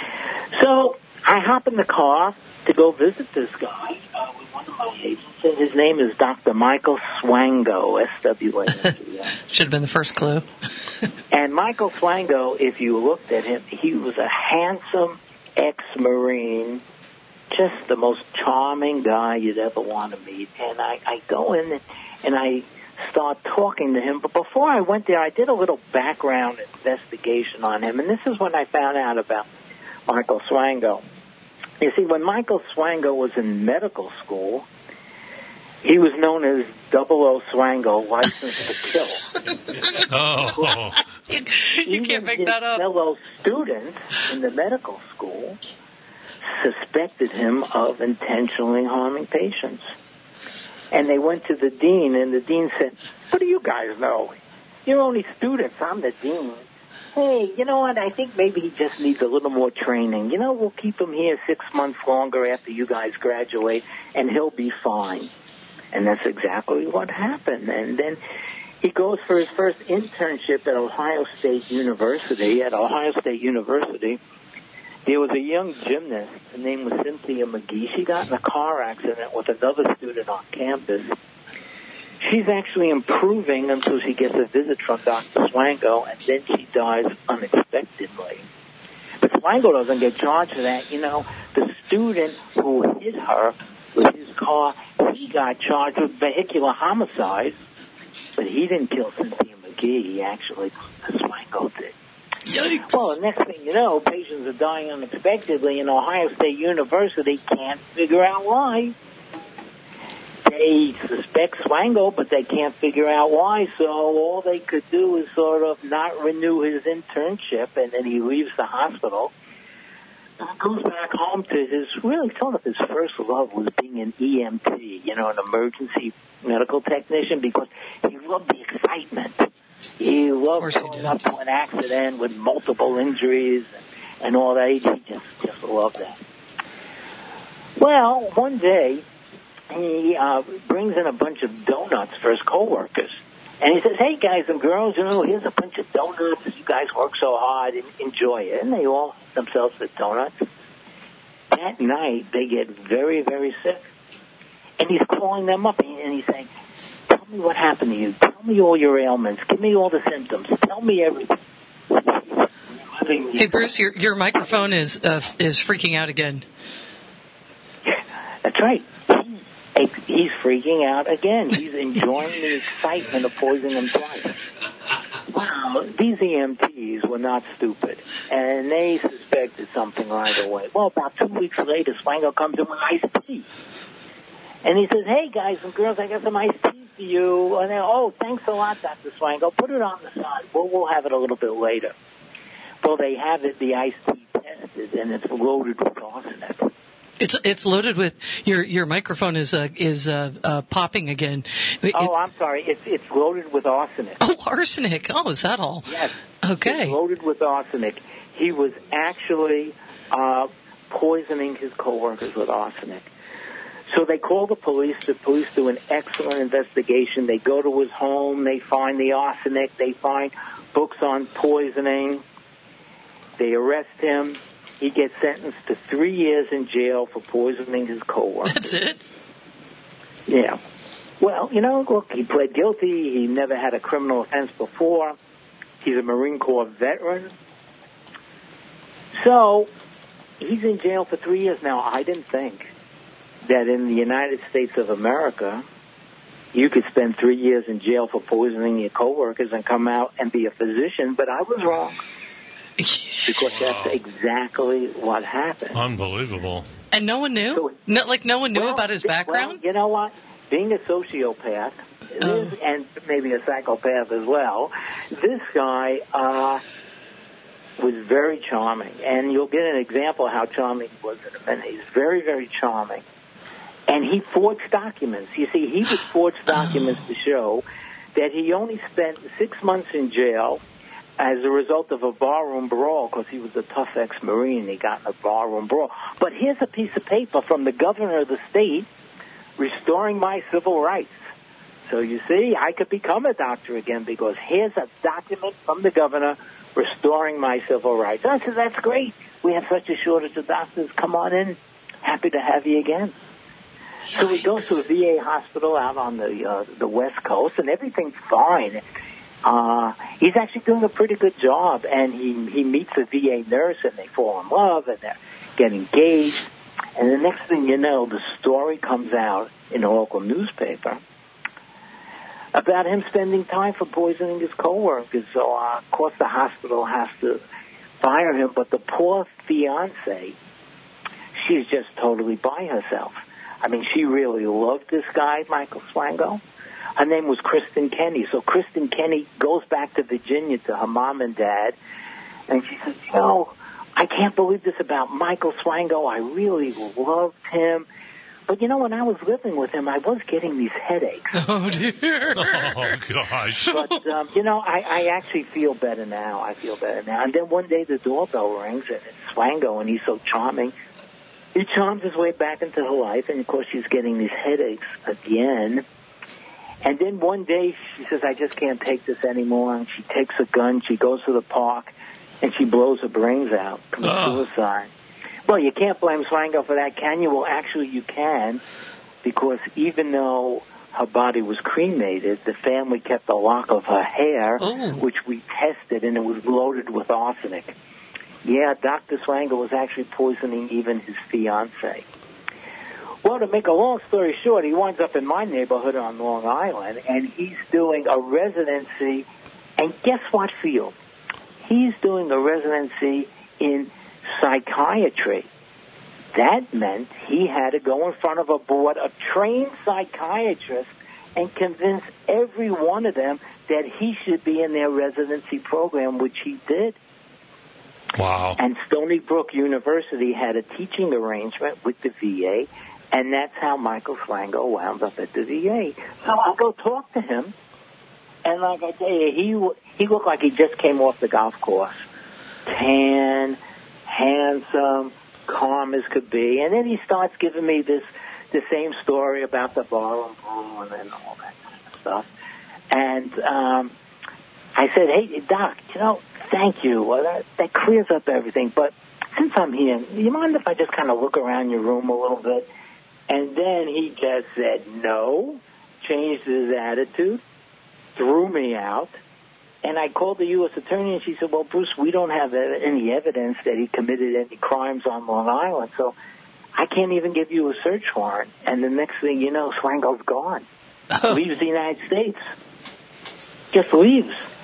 So I hop in the car to go visit this guy uh, with one of my agents, and his name is Doctor Michael Swango, S W A N G O. Should have been the first clue. And Michael Swango, if you looked at him, he was a handsome ex-Marine, just the most charming guy you'd ever want to meet. And I, I go in and I start talking to him. But before I went there, I did a little background investigation on him. And this is when I found out about Michael Swango. You see, when Michael Swango was in medical school, he was known as Double O Swango, licensed to kill. Oh. You, you can't make that up. Fellow students in the medical school suspected him of intentionally harming patients. And they went to the dean, and the dean said, what do you guys know? You're only students. I'm the dean. Hey, you know what? I think maybe he just needs a little more training. You know, we'll keep him here six months longer after you guys graduate, and he'll be fine. And that's exactly what happened. And then he goes for his first internship at Ohio State University. At Ohio State University, there was a young gymnast. Her name was Cynthia McGee. She got in a car accident with another student on campus. She's actually improving until she gets a visit from Doctor Swango, and then she dies unexpectedly. But Swango doesn't get charged for that. You know, the student who hit her with his car, he got charged with vehicular homicide, but he didn't kill Cynthia McGee. He actually, Swango did. Yikes. Well, the next thing you know, patients are dying unexpectedly, and Ohio State University can't figure out why. They suspect Swango, but they can't figure out why, so all they could do is sort of not renew his internship, and then he leaves the hospital. And he goes back home to his, really sort of his first love was being an E M T, you know, an emergency medical technician, because he loved the excitement. He loved going up to an accident with multiple injuries and, and all that. He just, just loved that. Well, one day, he uh, brings in a bunch of donuts for his coworkers. And he says, hey, guys and girls, you know, here's a bunch of donuts. You guys work so hard. And enjoy it. And they all themselves with donuts. That night, they get very, very sick. And he's calling them up, and he's saying, tell me what happened to you. Tell me all your ailments. Give me all the symptoms. Tell me everything. Hey, Bruce, your your microphone is uh, is freaking out again. That's right. He, he's freaking out again. He's enjoying the excitement of poisoning him twice. Well, these E M Ts were not stupid, and they suspected something right away. Well, about two weeks later, Swango comes in with iced tea. And he says, hey, guys and girls, I got some iced tea for you. And they oh, thanks a lot, Doctor Swango. Put it on the side. Well, we'll have it a little bit later. Well, they have it, the iced tea tested, and it's loaded with arsenic. It's it's loaded with your your microphone is uh, is uh, uh, popping again. It, Oh, I'm sorry. It's it's loaded with arsenic. oh, arsenic. Oh, is that all? Yes. Okay. It's loaded with arsenic. He was actually uh, poisoning his coworkers with arsenic. So they call the police. The police do an excellent investigation. They go to his home. They find the arsenic. They find books on poisoning. They arrest him. He gets sentenced to three years in jail for poisoning his coworkers. That's it? Yeah. Well, you know, look, he pled guilty. He never had a criminal offense before. He's a Marine Corps veteran. So he's in jail for three years now. I didn't think that in the United States of America you could spend three years in jail for poisoning your coworkers and come out and be a physician, but I was wrong. Because that's exactly what happened. Unbelievable. And no one knew? So- no, like no one knew Well, about his well, background? you know what? Being a sociopath, Oh. this, and maybe a psychopath as well, this guy uh, was very charming. And you'll get an example of how charming he was in a minute. He's very, very charming. And he forged documents. You see, he would forge documents to show that he only spent six months in jail as a result of a barroom brawl, because he was a tough ex-Marine. He got in a barroom brawl. But here's a piece of paper from the governor of the state restoring my civil rights. So you see, I could become a doctor again because here's a document from the governor restoring my civil rights. I said, that's great. We have such a shortage of doctors. Come on in. Happy to have you again. So he goes to a V A hospital out on the uh, the West Coast, and everything's fine. Uh, he's actually doing a pretty good job, and he he meets a V A nurse, and they fall in love, and they get engaged. And the next thing you know, the story comes out in a local newspaper about him spending time for poisoning his coworkers. So, uh, of course, the hospital has to fire him, but the poor fiance, she's just totally by herself. I mean, she really loved this guy, Michael Swango. Her name was Kristen Kenny. So Kristen Kenny goes back to Virginia to her mom and dad, and she says, you know, I can't believe this about Michael Swango. I really loved him. But, you know, when I was living with him, I was getting these headaches. Oh, dear. Oh, gosh. But, um, you know, I, I actually feel better now. I feel better now. And then one day the doorbell rings, and it's Swango, and he's so charming. He charms his way back into her life, and, of course, she's getting these headaches again. And then one day she says, I just can't take this anymore. And she takes a gun, she goes to the park, and she blows her brains out, commits Oh. suicide. Well, you can't blame Swango for that, can you? Well, actually, you can, because even though her body was cremated, the family kept a lock of her hair, Oh. which we tested, and it was loaded with arsenic. Yeah, Doctor Swango was actually poisoning even his fiancée. Well, to make a long story short, he winds up in my neighborhood on Long Island, and he's doing a residency, and guess what field? He's doing a residency in psychiatry. That meant he had to go in front of a board of trained psychiatrists and convince every one of them that he should be in their residency program, which he did. Wow. And Stony Brook University had a teaching arrangement with the V A, and that's how Michael Swango wound up at the V A. So I'll go talk to him, and like I tell you, he he looked like he just came off the golf course. Tan, handsome, calm as could be. And then he starts giving me this the same story about the bar and brawl and then all that kind of stuff. And um, I said, hey, Doc, you know, thank you. Well, that, that clears up everything. But since I'm here, do you mind if I just kind of look around your room a little bit? And then he just said no, changed his attitude, threw me out. And I called the U S attorney, and she said, well, Bruce, we don't have any evidence that he committed any crimes on Long Island, so I can't even give you a search warrant. And the next thing you know, Swango's gone. Oh. Leaves the United States. Just leaves.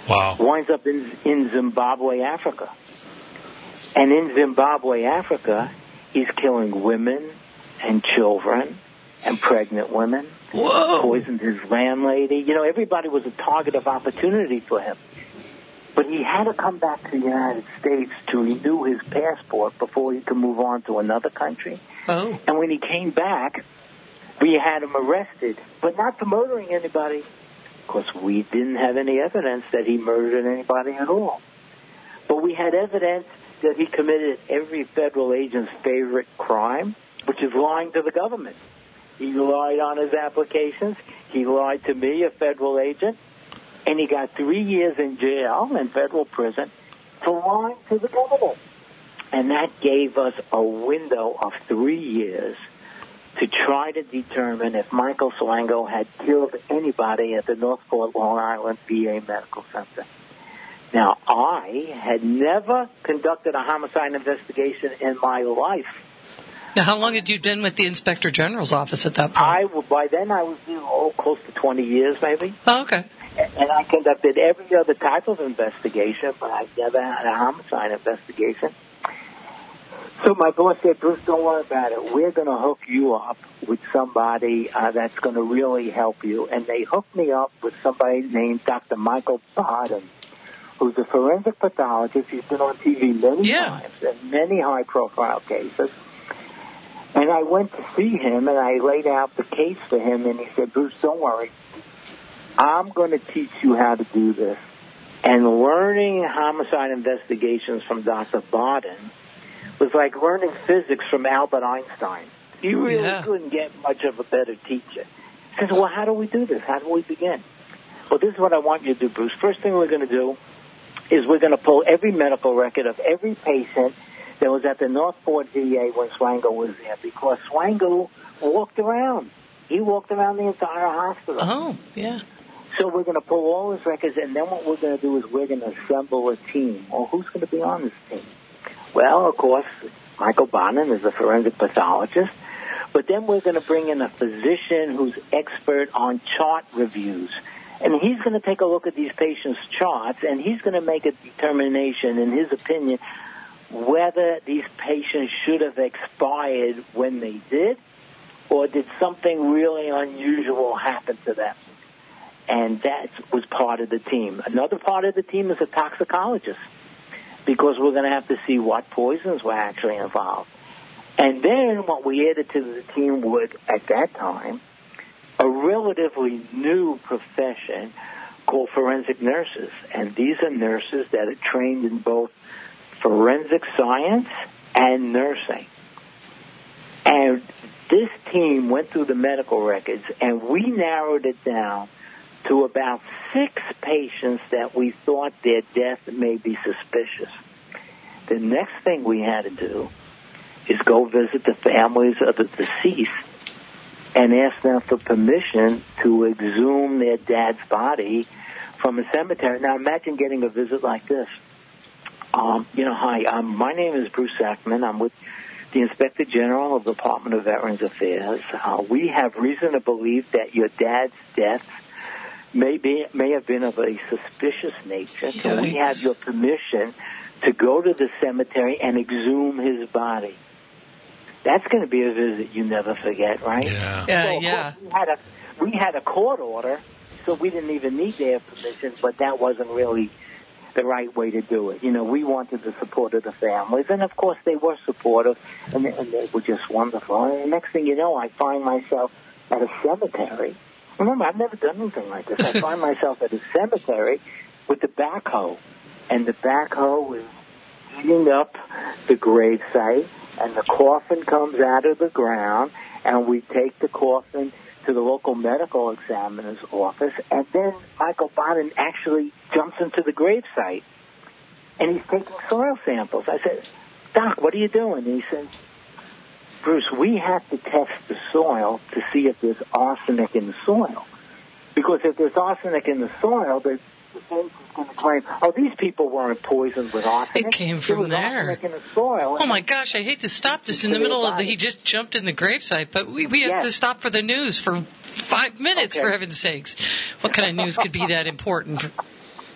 Wow. winds up in, in Zimbabwe, Africa. And in Zimbabwe, Africa, he's killing women and children and pregnant women. Whoa. Poisoned his landlady. You know, everybody was a target of opportunity for him. But he had to come back to the United States to renew his passport before he could move on to another country. Oh. And when he came back, we had him arrested, but not for murdering anybody, because we didn't have any evidence that he murdered anybody at all. But we had evidence that he committed every federal agent's favorite crime, which is lying to the government. He lied on his applications. He lied to me, a federal agent, and he got three years in jail in federal prison for lying to the government. And that gave us a window of three years to try to determine if Michael Swango had killed anybody at the Northport, Long Island V A Medical Center. Now, I had never conducted a homicide investigation in my life. Now, how long had you been with the Inspector General's office at that point? I by then I was you know, oh, close to twenty years, maybe. Oh, okay. And I conducted every other type of investigation, but I never had a homicide investigation. So my boss said, Bruce, don't worry about it. We're going to hook you up with somebody uh, that's going to really help you. And they hooked me up with somebody named Doctor Michael Baden, who's a forensic pathologist. He's been on T V many Yeah. times in many high-profile cases. And I went to see him, and I laid out the case for him, and he said, Bruce, don't worry. I'm going to teach you how to do this. And learning homicide investigations from Doctor Baden was like learning physics from Albert Einstein. You really Yeah. couldn't get much of a better teacher. He says, well, how do we do this? How do we begin? Well, this is what I want you to do, Bruce. First thing we're going to do is we're going to pull every medical record of every patient that was at the Northport V A when Swango was there, because Swango walked around. He walked around the entire hospital. Oh, yeah. So we're going to pull all his records, and then what we're going to do is we're going to assemble a team. Well, who's going to be on this team? Well, of course, Michael Baden is a forensic pathologist, but then we're going to bring in a physician who's expert on chart reviews. And he's going to take a look at these patients' charts, and he's going to make a determination, in his opinion, whether these patients should have expired when they did, or did something really unusual happen to them. And that was part of the team. Another part of the team is a toxicologist, because we're going to have to see what poisons were actually involved. And then what we added to the team would, at that time, a relatively new profession called forensic nurses. And these are nurses that are trained in both forensic science and nursing. And this team went through the medical records, and we narrowed it down to about six patients that we thought their death may be suspicious. The next thing we had to do is go visit the families of the deceased and ask them for permission to exhume their dad's body from a cemetery. Now, imagine getting a visit like this. Um, you know, hi, um, my name is Bruce Sackman. I'm with the Inspector General of the Department of Veterans Affairs. Uh, we have reason to believe that your dad's death may be may have been of a suspicious nature. So we have your permission to go to the cemetery and exhume his body. That's going to be a visit you never forget, right? Yeah. Yeah, Well, of yeah. course, we had a we had a court order, so we didn't even need their permission. But that wasn't really the right way to do it. You know, we wanted the support of the families, and of course they were supportive, and they, and they were just wonderful. And the next thing you know, I find myself at a cemetery. Remember, I've never done anything like this. I find myself at a cemetery with the backhoe, and the backhoe is digging up the gravesite, and the coffin comes out of the ground, and we take the coffin to the local medical examiner's office, and then Michael Baden actually jumps into the gravesite, and he's taking soil samples. I said, Doc, what are you doing? And he said, Bruce, we have to test the soil to see if there's arsenic in the soil. Because if there's arsenic in the soil, the defense is going to claim, oh, these people weren't poisoned with arsenic. It came There from was there. arsenic in the soil. Oh my gosh, I hate to stop this in the middle of the, he just jumped in the gravesite, but we, we have Yes. to stop for the news for five minutes, Okay. for heaven's sakes. What kind of news could be that important?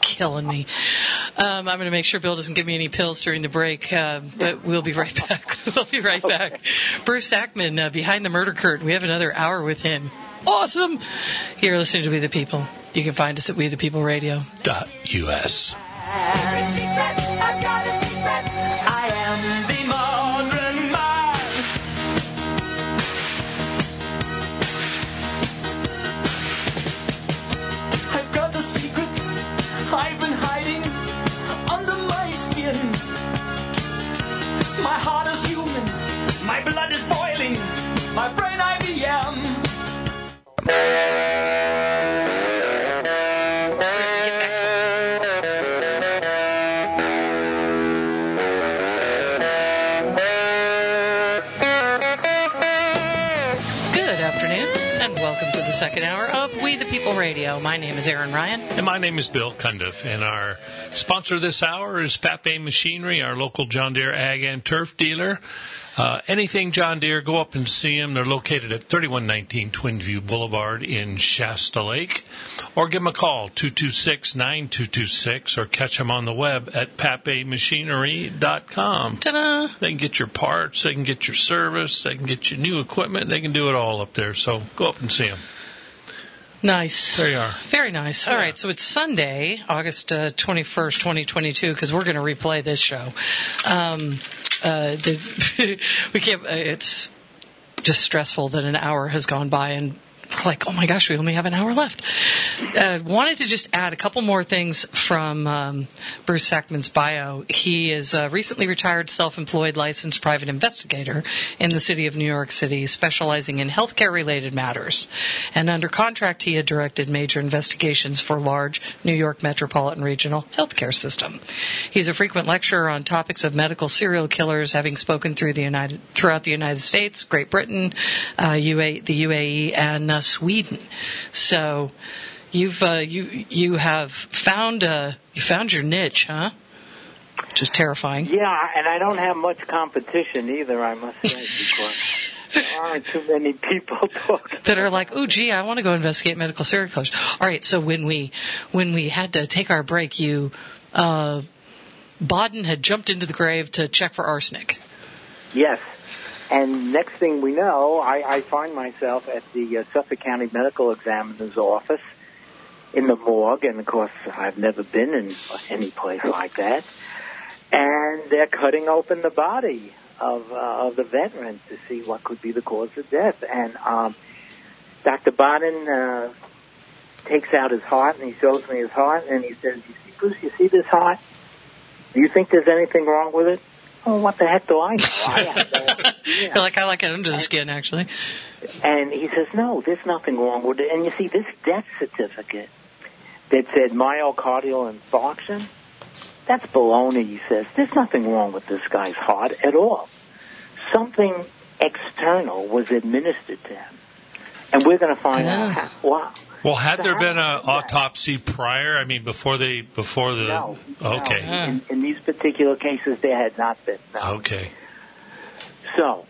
killing me. Um, I'm going to make sure Bill doesn't give me any pills during the break, uh, but we'll be right back. We'll be right back. Bruce Sackman, uh, Behind the Murder Curtain. We have another hour with him. Awesome. You're listening to We the People. You can find us at we the people radio dot U S. Secret, secret, I've got a secret. I am the modern man. I've got a secret I've been hiding under my skin. My heart is human, my blood is boiling, my brain I B M. Second hour of We the People Radio. My name is Aaron Ryan. And my name is Bill Cundiff. And our sponsor this hour is Pape Machinery, our local John Deere Ag and Turf dealer. Uh, anything John Deere, go up and see them. They're located at thirty-one nineteen Twin View Boulevard in Shasta Lake. Or give them a call, two two six, nine two two six, or catch them on the web at pape machinery dot com. Ta-da! They can get your parts, they can get your service, they can get your new equipment, they can do it all up there. So go up and see them. Nice. There you are. Very nice. All yeah. right, so it's Sunday, August uh, twenty-first, twenty twenty-two, because we're going to replay this show. Um, uh, the, we can't. Uh, it's just stressful that an hour has gone by, and we're like, oh my gosh, we only have an hour left. Uh, wanted to just add a couple more things from um, Bruce Sackman's bio. He is a recently retired, self-employed, licensed private investigator in the city of New York City, specializing in healthcare-related matters. And under contract, he had directed major investigations for large New York metropolitan regional healthcare system. He's a frequent lecturer on topics of medical serial killers, having spoken through the United, throughout the United States, Great Britain, uh, U A, the U A E, and uh, Sweden. So you've uh, you you have found uh, you found your niche, huh? Which is terrifying. Yeah, and I don't have much competition either, I must say, because there aren't too many people talking that are like, oh, gee, I want to go investigate medical serial killers. All right, so when we when we had to take our break, you uh, Baden had jumped into the grave to check for arsenic. Yes. And next thing we know, I, I find myself at the uh, Suffolk County Medical Examiner's office in the morgue, and of course I've never been in any place like that. And they're cutting open the body of uh, of the veteran to see what could be the cause of death. And um, Doctor Baden uh, takes out his heart, and he shows me his heart, and he says, "You see, Bruce, you see this heart? Do you think there's anything wrong with it?" Oh, what the heck do I know? I have no idea. I feel like I like it under the skin, actually. And he says, no, there's nothing wrong with it. And you see, this death certificate that said myocardial infarction, that's baloney, he says. There's nothing wrong with this guy's heart at all. Something external was administered to him. And we're going to find yeah. out how. Wow. Well, had so there how been an autopsy prior? I mean, before they, before the... No. Okay. No. In, in these particular cases, there had not been. No. Okay. So,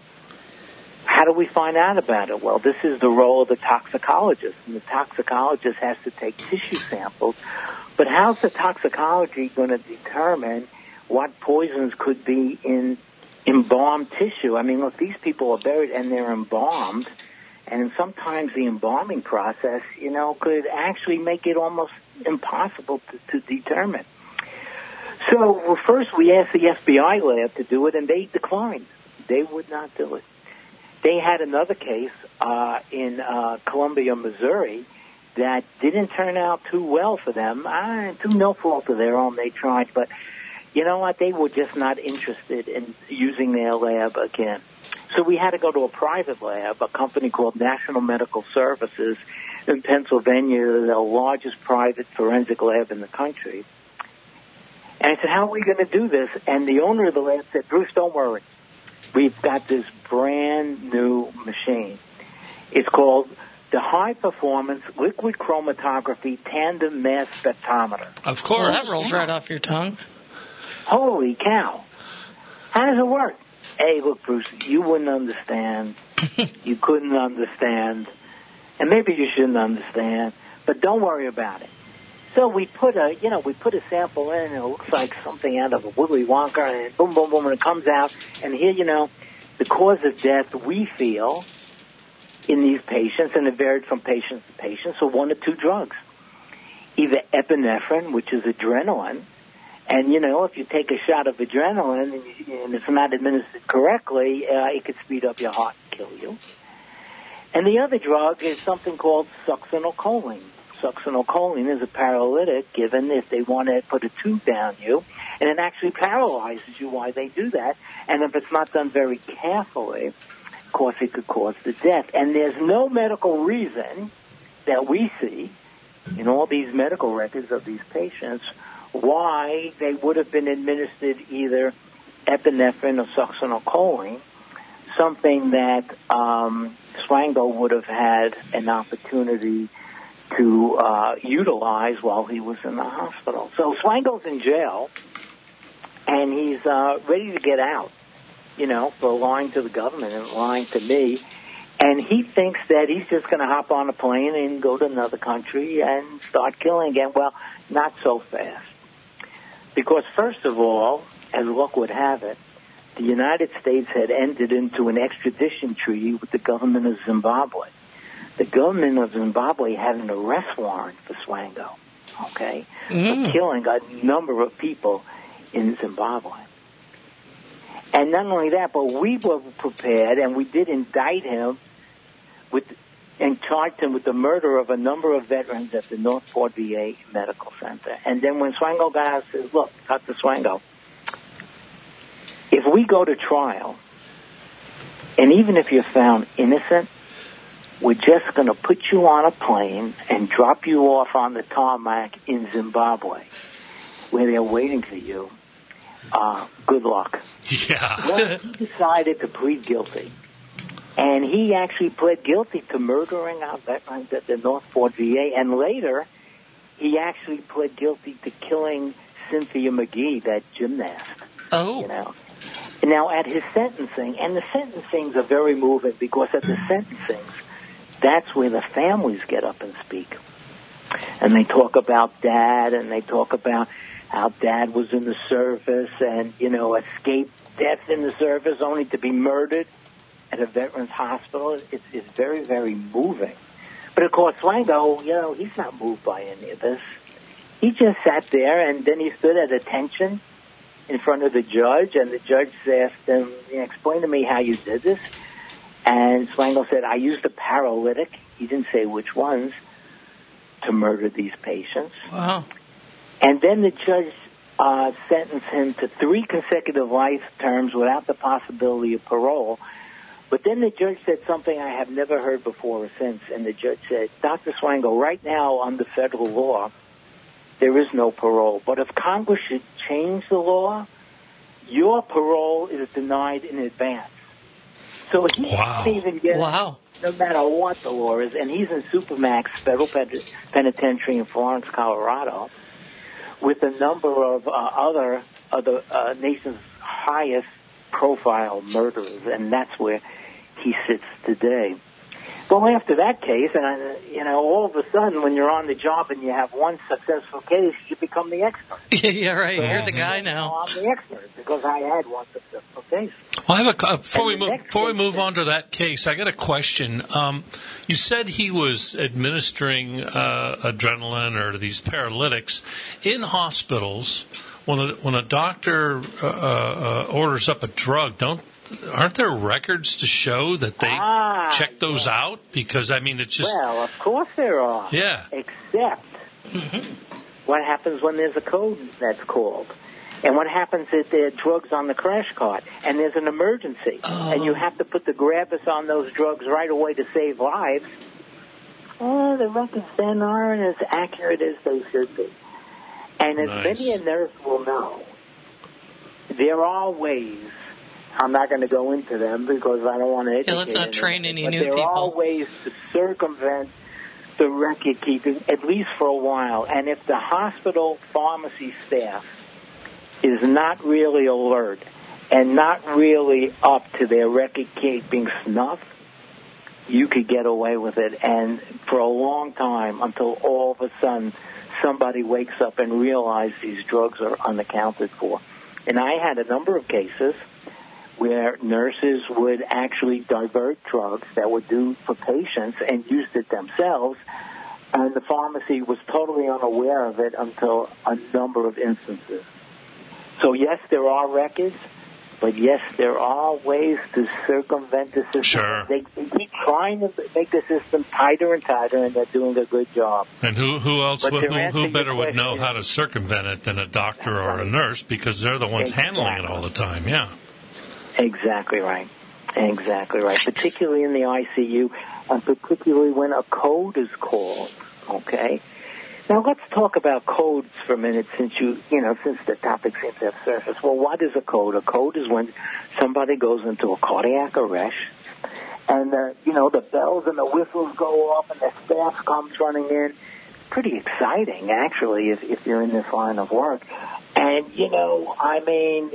how do we find out about it? Well, this is the role of the toxicologist, and the toxicologist has to take tissue samples. But how's the toxicology going to determine what poisons could be in embalmed tissue? I mean, look, these people are buried and they're embalmed, and sometimes the embalming process, you know, could actually make it almost impossible to, to determine. So, well, first we asked the F B I lab to do it, and they declined. They would not do it. They had another case uh, in uh, Columbia, Missouri, that didn't turn out too well for them. Uh, through no fault of their own, they tried, but you know what? They were just not interested in using their lab again. So we had to go to a private lab, a company called National Medical Services in Pennsylvania, the largest private forensic lab in the country. And I said, how are we going to do this? And the owner of the lab said, Bruce, don't worry. We've got this brand new machine. It's called the High Performance Liquid Chromatography Tandem Mass Spectrometer. Of course. Well, that rolls right off your tongue. Holy cow. How does it work? Hey, look, Bruce, you wouldn't understand. You couldn't understand. And maybe you shouldn't understand. But don't worry about it. So we put a, you know, we put a sample in, and it looks like something out of a Willy Wonka, and boom, boom, boom, and it comes out. And here, you know, the cause of death we feel in these patients, and it varied from patient to patient, so one or two drugs. Either epinephrine, which is adrenaline, and, you know, if you take a shot of adrenaline and, you, and it's not administered correctly, uh, it could speed up your heart and kill you. And the other drug is something called succinylcholine. Succinylcholine is a paralytic given if they want to put a tube down you, and it actually paralyzes you while they do that. And if it's not done very carefully, of course, it could cause the death. And there's no medical reason that we see in all these medical records of these patients why they would have been administered either epinephrine or succinylcholine, something that um, Swango would have had an opportunity to uh, utilize while he was in the hospital. So Swango's in jail, and he's uh, ready to get out, you know, for lying to the government and lying to me. And he thinks that he's just going to hop on a plane and go to another country and start killing again. Well, not so fast. Because first of all, as luck would have it, the United States had entered into an extradition treaty with the government of Zimbabwe. The government of Zimbabwe had an arrest warrant for Swango, okay, Mm. for killing a number of people in Zimbabwe. And not only that, but we were prepared, and we did indict him with and charged him with the murder of a number of veterans at the Northport V A Medical Center. And then when Swango got out, says, look, Doctor Swango, if we go to trial, and even if you're found innocent, we're just going to put you on a plane and drop you off on the tarmac in Zimbabwe, where they're waiting for you. Uh, good luck. Yeah. Well, he decided to plead guilty. And he actually pled guilty to murdering our veterans at the Northport V A. And later, he actually pled guilty to killing Cynthia McGee, that gymnast. Oh. You know. Now, at his sentencing, and the sentencings are very moving because at the sentencings, that's where the families get up and speak. And they talk about Dad, and they talk about how Dad was in the service and, you know, escaped death in the service only to be murdered at a veterans hospital. It's, it's very, very moving. But, of course, Swango, you know, he's not moved by any of this. He just sat there, and then he stood at attention in front of the judge, and the judge asked him, explain to me how you did this. And Swango said, I used a paralytic, he didn't say which ones, to murder these patients. Wow. And then the judge uh, sentenced him to three consecutive life terms without the possibility of parole. But then the judge said something I have never heard before or since, and the judge said, Doctor Swango, right now under federal law, there is no parole. But if Congress should change the law, your parole is denied in advance. So he Wow. can't even get Wow. no matter what the law is. And he's in Supermax Federal Pen- Penitentiary in Florence, Colorado, with a number of uh, other of the uh, nation's highest profile murderers, and that's where he sits today. Well, after that case, and I, you know, all of a sudden, when you're on the job and you have one successful case, you become the expert. Yeah, right. You're the guy now. I'm the expert because I had one successful case. Well, I have a uh, before we And the move next before we case move then- on to that case. I got a question. Um, you said he was administering uh, adrenaline or these paralytics in hospitals. When a, when a doctor uh, uh, orders up a drug, don't aren't there records to show that they Ah, check those out? Because I mean, it's just Well, of course there are. yeah. Except what happens when there's a code that's called. And what happens if there are drugs on the crash cart and there's an emergency and you have to put the grabbers on those drugs right away to save lives. Oh, the records then aren't as accurate as they should be. And as Nice. many a nurse will know, there are ways. I'm not going to go into them because I don't want to educate Yeah, let's not train anyone, any but new there are people. ways to circumvent the record keeping, at least for a while. And if the hospital pharmacy staff is not really alert and not really up to their record keeping snuff, you could get away with it, and for a long time, until all of a sudden somebody wakes up and realizes these drugs are unaccounted for. And I had a number of cases where nurses would actually divert drugs that were due for patients and used it themselves, and the pharmacy was totally unaware of it until a number of instances. So, yes, there are records, but, yes, there are ways to circumvent the system. Sure. They, they keep trying to make the system tighter and tighter, and they're doing a good job. And who who else, But who, to who answer your better would know question- how to circumvent it than a doctor or a nurse, because they're the ones handling it all the time, yeah. Exactly right. Exactly right. Particularly in the I C U, and particularly when a code is called, okay? Now, let's talk about codes for a minute, since you, you know, since the topic seems to have surfaced. Well, what is a code? A code is when somebody goes into a cardiac arrest, and, uh, you know, the bells and the whistles go off, and the staff comes running in. Pretty exciting, actually, if, if you're in this line of work. And, you know, I mean,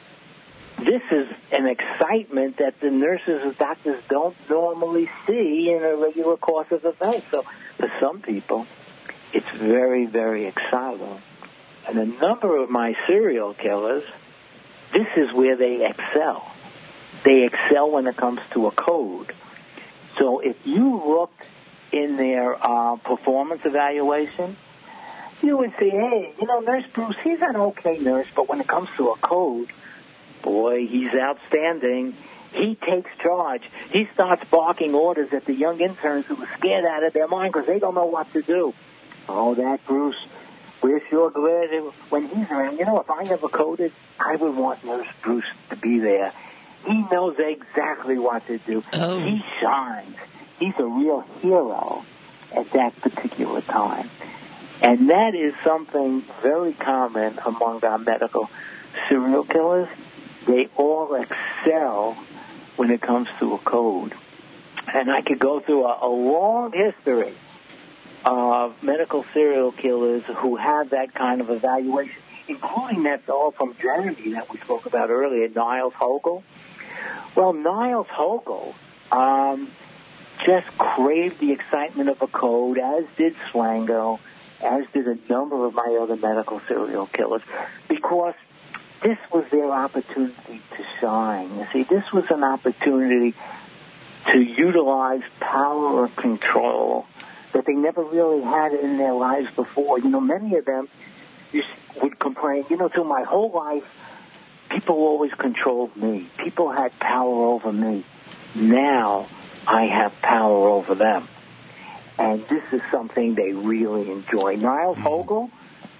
this is an excitement that the nurses and doctors don't normally see in a regular course of events. So for some people, it's very, very exciting. And a number of my serial killers, this is where they excel. They excel when it comes to a code. So if you look in their uh, performance evaluation, you would say, hey, you know, Nurse Bruce, he's an okay nurse, but when it comes to a code, boy, he's outstanding. He takes charge. He starts barking orders at the young interns who are scared out of their mind because they don't know what to do. Oh, that Bruce, we're sure glad when he's around. You know, if I never coded, I would want Nurse Bruce to be there. He knows exactly what to do. Oh. He shines. He's a real hero at that particular time. And that is something very common among our medical serial killers. They all excel when it comes to a code. And I could go through a, a long history of medical serial killers who have that kind of evaluation, including that fellow from Germany that we spoke about earlier, Niles Hogel. Well, Niles Hogel um, just craved the excitement of a code, as did Slango, as did a number of my other medical serial killers, because this was their opportunity to shine. You see, this was an opportunity to utilize power or control that they never really had in their lives before. You know, many of them just would complain, you know, through my whole life, people always controlled me. People had power over me. Now I have power over them. And this is something they really enjoy. Niles Hogel,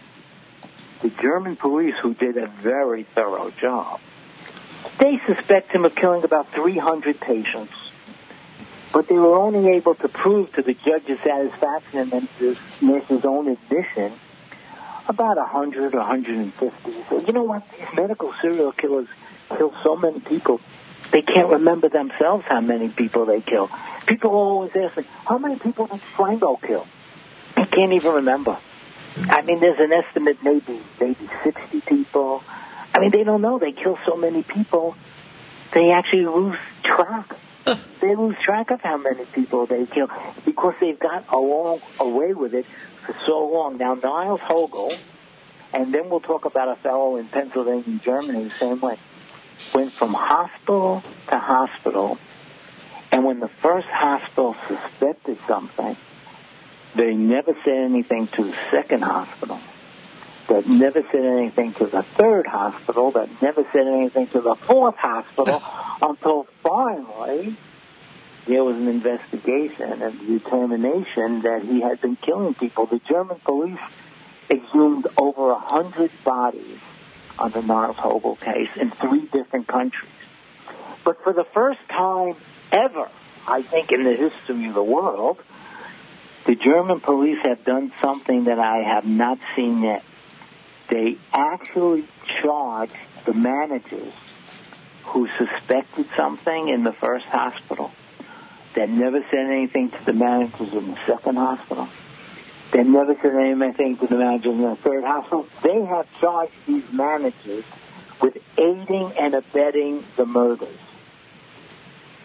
the German police, who did a very thorough job, they suspect him of killing about three hundred patients. But they were only able to prove to the judge's satisfaction and then to the nurse's own admission about one hundred or one hundred fifty. So you know what? These medical serial killers kill so many people, they can't remember themselves how many people they kill. People always ask me, how many people did Slango kill? They can't even remember. I mean, there's an estimate, maybe maybe sixty people. I mean, they don't know. They kill so many people, they actually lose track. They lose track of how many people they kill because they've got along away with it for so long. Now, Niles Hogel, and then we'll talk about a fellow in Pennsylvania, Germany, the same way, went from hospital to hospital, and when the first hospital suspected something, they never said anything to the second hospital. That never said anything to the third hospital. That never said anything to the fourth hospital until finally there was an investigation and determination that he had been killing people. The German police exhumed over a hundred bodies on the Niles Hogel case in three different countries. But for the first time ever, I think in the history of the world, the German police have done something that I have not seen yet. They actually charged the managers who suspected something in the first hospital, that never said anything to the managers in the second hospital, that never said anything to the managers in the third hospital. They have charged these managers with aiding and abetting the murders.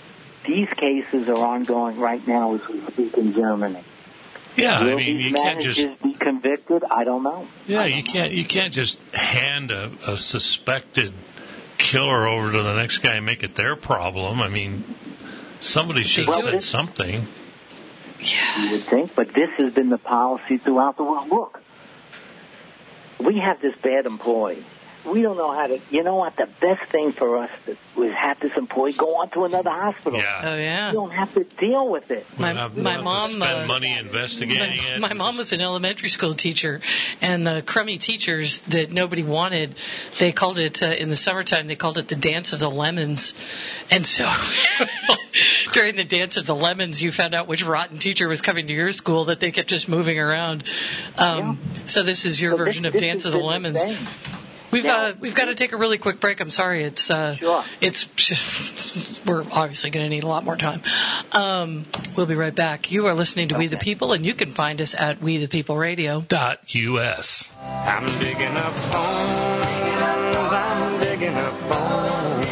these cases are ongoing right now as we speak in Germany. Yeah, Will I mean, these you can't managers just. be convicted? I don't know. Yeah, I don't you know. can't. You can't just hand a, a suspected killer over to the next guy and make it their problem. I mean, somebody should have Well, said this- something. You would think, but this has been the policy throughout the world. Look, we have this bad employee. We don't know how to. You know what? The best thing for us to, was have this employee go on to another hospital. Yeah. Oh, yeah. You don't have to deal with it. My, We'll have- my we'll have to mom. spend uh, money investigating my, it. my mom was an elementary school teacher, and the crummy teachers that nobody wanted, they called it, uh, in the summertime, they called it the Dance of the Lemons. And so during the Dance of the Lemons, you found out which rotten teacher was coming to your school that they kept just moving around. Um, So this is your So this- version of this Dance has of the been Lemons. same. We've Now- uh, we've got to take a really quick break. I'm sorry. It's uh, Sure. it's just, we're obviously going to need a lot more time. Um, we'll be right back. You are listening to We the Okay. People, and you can find us at We the People Radio. Dot U S. I'm digging up bones, I'm digging up bones,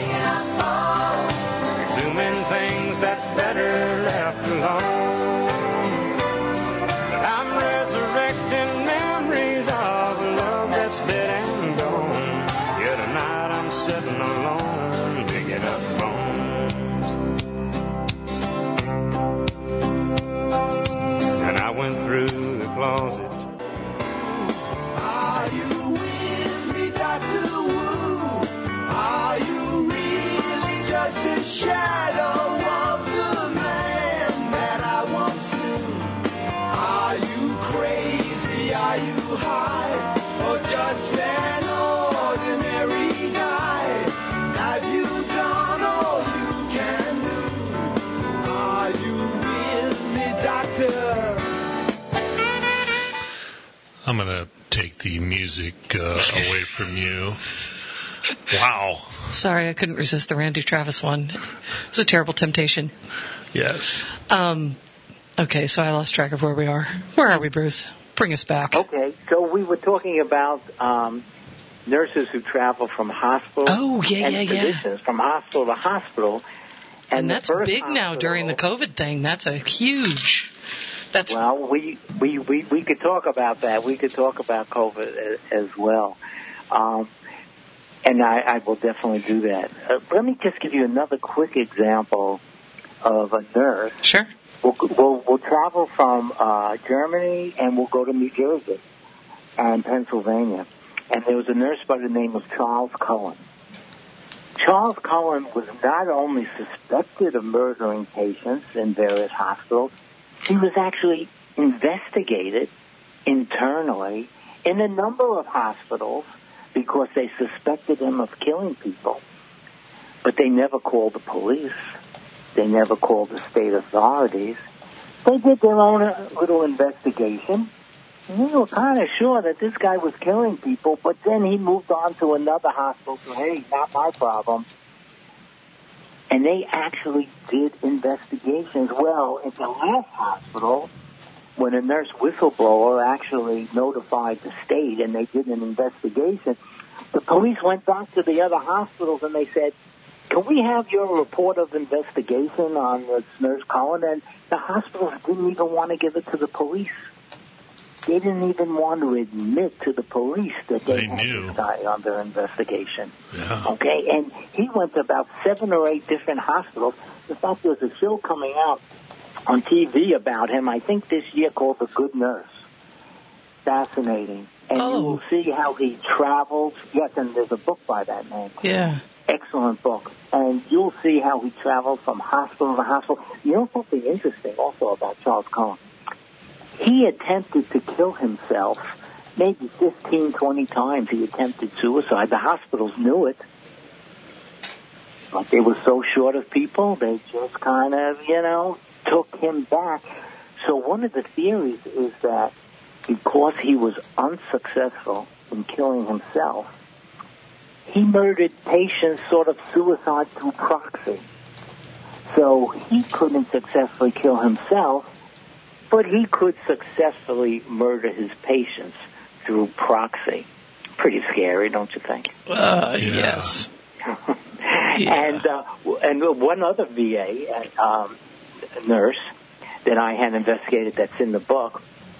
exhuming things that's better left alone. But I'm resurrecting memories of a love that's dead and gone. Yeah, tonight I'm sitting alone, digging up bones. And I went through the closet. Are you with me, Doctor Wu? Are you really just a shadow of the man that I once knew? Are you crazy? Are you high? Or just an ordinary guy? Have you done all you can do? Are you with me, Doctor? I'm going to take the music uh, away from you. Wow. Sorry, I couldn't resist the Randy Travis one. It was a terrible temptation. Yes. Um, okay, so I lost track of where we are. Where are we, Bruce? Bring us back. Okay, so we were talking about um, nurses who travel from hospital Oh, yeah, and yeah, yeah. physicians from hospital to hospital. And the that's first big now during the hospital- COVID thing. That's a huge. That's Well, we, we, we, we could talk about that. We could talk about COVID as, as well. Um, and I, I will definitely do that. Uh, let me just give you another quick example of a nurse. sure. We'll, we'll, we'll travel from uh, Germany and we'll go to New Jersey and Pennsylvania. And there was a nurse by the name of Charles Cullen. Charles Cullen was not only suspected of murdering patients in various hospitals, he was actually investigated internally in a number of hospitals because they suspected him of killing people. But they never called the police. They never called the state authorities. They did their own uh, little investigation. And they were kind of sure that this guy was killing people, but then he moved on to another hospital, so hey, not my problem. And they actually did investigations. Well, at the last hospital, when a nurse whistleblower actually notified the state and they did an investigation, the police went back to the other hospitals and they said, can we have your report of investigation on this nurse Cullen? And the hospitals didn't even want to give it to the police. They didn't even want to admit to the police that they, They had knew. this guy under investigation. Yeah. Okay, and he went to about seven or eight different hospitals. In fact, there's a show coming out on T V about him, I think this year, called The Good Nurse. Fascinating. And Oh. you will see how he travels. Yes, and there's a book by that name. Yeah. Excellent book. And you'll see how he traveled from hospital to hospital. You know something interesting also about Charles Cullen? He attempted to kill himself maybe fifteen, twenty times. He attempted suicide. The hospitals knew it. But they were so short of people, they just kind of, you know, took him back. So one of the theories is that because he was unsuccessful in killing himself, he murdered patients sort of suicide through proxy. So he couldn't successfully kill himself, but he could successfully murder his patients through proxy. Pretty scary, don't you think? Uh, Yeah. Yes. And uh, and one other V A um, nurse that I had investigated that's in the book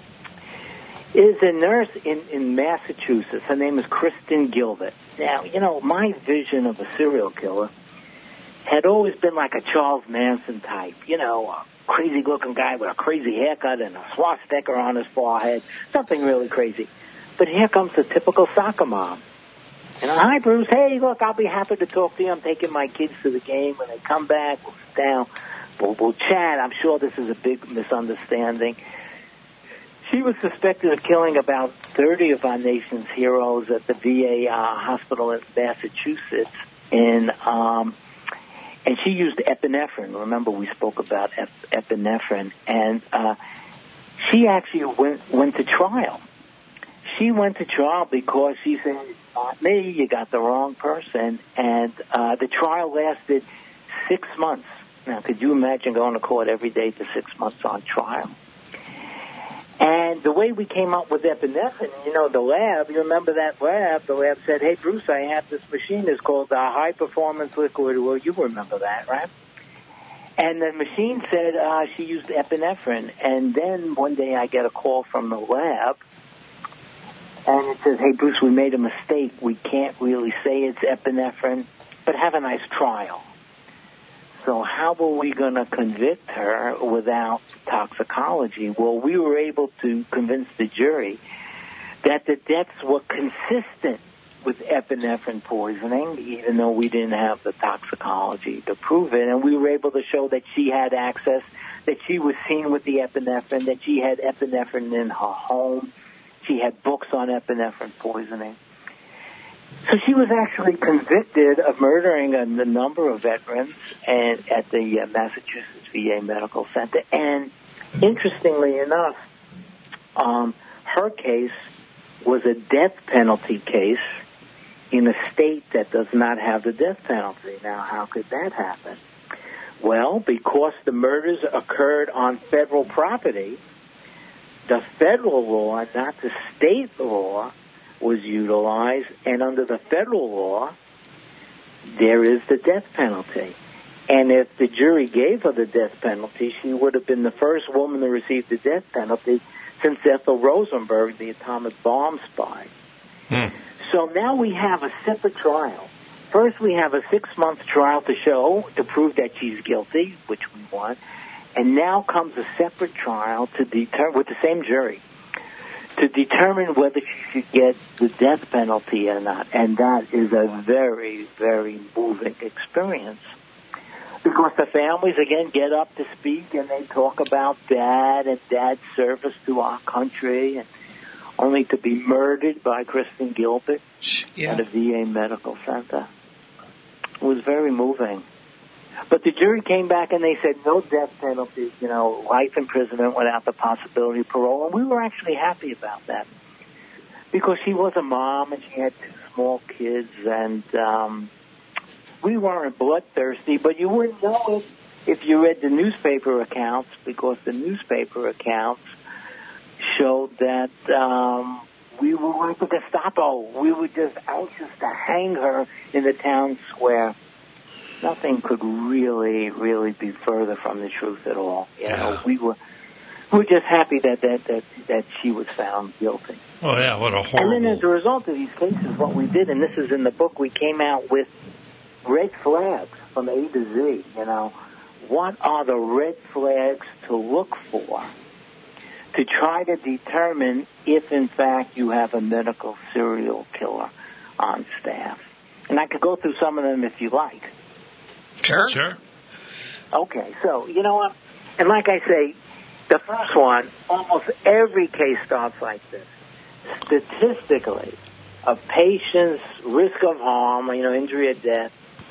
is a nurse in, in Massachusetts. Her name is Kristen Gilbert. Now, you know, my vision of a serial killer had always been like a Charles Manson type, you know, a crazy-looking guy with a crazy haircut and a swastika on his forehead, something really crazy. But here comes the typical soccer mom. And, hi, Bruce. Hey, look, I'll be happy to talk to you. I'm taking my kids to the game. When they come back, we'll sit down. We'll, we'll chat. I'm sure this is a big misunderstanding. She was suspected of killing about thirty of our nation's heroes at the V A uh, hospital in Massachusetts. And, um, and she used epinephrine. Remember, we spoke about ep- epinephrine. And uh, she actually went, went to trial. She went to trial because she said, not me, you got the wrong person. And uh, the trial lasted six months. Now, could you imagine going to court every day for six months on trial? And the way we came up with epinephrine, you know, the lab, you remember that lab, the lab said, hey, Bruce, I have this machine. It's called the high-performance liquid. Well, you remember that, right? And the machine said uh, she used epinephrine. And then one day I get a call from the lab, and it says, hey, Bruce, we made a mistake. We can't really say it's epinephrine, but have a nice trial. So how were we going to convict her without toxicology? Well, we were able to convince the jury that the deaths were consistent with epinephrine poisoning, even though we didn't have the toxicology to prove it. And we were able to show that she had access, that she was seen with the epinephrine, that she had epinephrine in her home. She had books on epinephrine poisoning. So she was actually convicted of murdering a, a number of veterans and at the uh, Massachusetts V A Medical Center. And interestingly enough, um, her case was a death penalty case in a state that does not have the death penalty. Now, how could that happen? Well, because the murders occurred on federal property, the federal law, not the state law, was utilized, and under the federal law, there is the death penalty. And if the jury gave her the death penalty, she would have been the first woman to receive the death penalty since Ethel Rosenberg, the atomic bomb spy. Hmm. So now we have a separate trial. First, we have a six-month trial to show, to prove that she's guilty, which we want, and now comes a separate trial to deter- with the same jury, to determine whether she should get the death penalty or not. And that is a very, very moving experience. Because the families, again, get up to speak and they talk about Dad and Dad's service to our country, and only to be murdered by Kristen Gilbert yeah. at a V A medical center. It was very moving. But the jury came back and they said no death penalty, you know, life imprisonment without the possibility of parole. And we were actually happy about that because she was a mom and she had two small kids, and um, we weren't bloodthirsty, but you wouldn't know it if you read the newspaper accounts, because the newspaper accounts showed that um, we were like the Gestapo. We were just anxious to hang her in the town square. Nothing could really, really be further from the truth at all. You know, yeah. we were we were just happy that, that that that she was found guilty. Oh yeah, what a horrible. And then as a result of these cases, what we did, and this is in the book, we came out with red flags from A to Z. You know, what are the red flags to look for to try to determine if, in fact, you have a medical serial killer on staff? And I could go through some of them if you like. Sure. Sure. Okay, so, you know what? And like I say, the first one, almost every case starts like this. Statistically, a patient's risk of harm, you know, injury or death,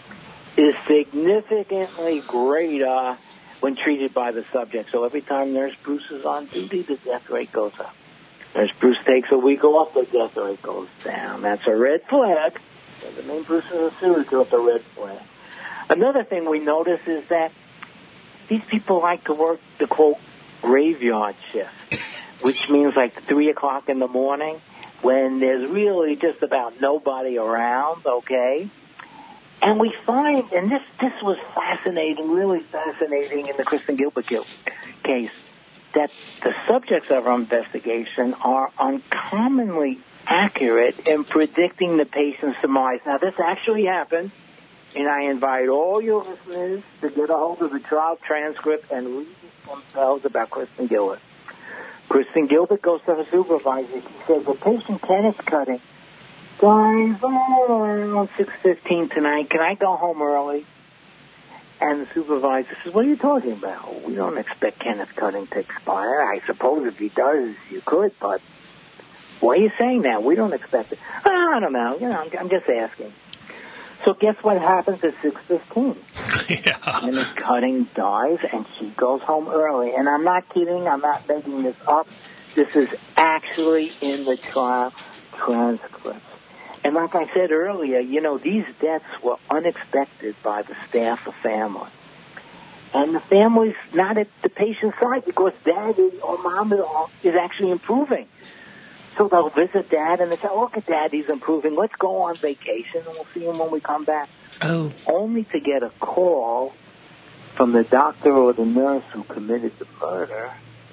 is significantly greater when treated by the subject. So every time Nurse Bruce is on duty, the death rate goes up. Nurse Bruce takes a week off, the death rate goes down. That's a red flag. Doesn't mean Bruce is a serial killer, it's a red flag. Another thing we notice is that these people like to work the, quote, graveyard shift, which means like three o'clock in the morning when there's really just about nobody around, okay? And we find, and this, this was fascinating, really fascinating in the Kristen Gilbert guilt case, that the subjects of our investigation are uncommonly accurate in predicting the patient's demise. Now, this actually happened, and I invite all your listeners to get a hold of the trial transcript and read it themselves about Kristen Gilbert. Kristen Gilbert goes to her supervisor. She says, the patient Kenneth Cutting dies around six fifteen tonight. Can I go home early? And the supervisor says, what are you talking about? We don't expect Kenneth Cutting to expire. I suppose if he does, you could, but why are you saying that? We don't expect it. Oh, I don't know. You know, I'm, I'm just asking. So guess what happens at six fifteen? Yeah. Kenneth Cutting dies, and she goes home early. And I'm not kidding. I'm not making this up. This is actually in the trial transcript. And like I said earlier, you know, these deaths were unexpected by the staff of family. And the family's not at the patient's side because dad is, or mom is actually improving. So they'll visit dad and they say, look at dad, he's improving. Let's go on vacation and we'll see him when we come back. Oh. Only to get a call from the doctor or the nurse who committed the murder,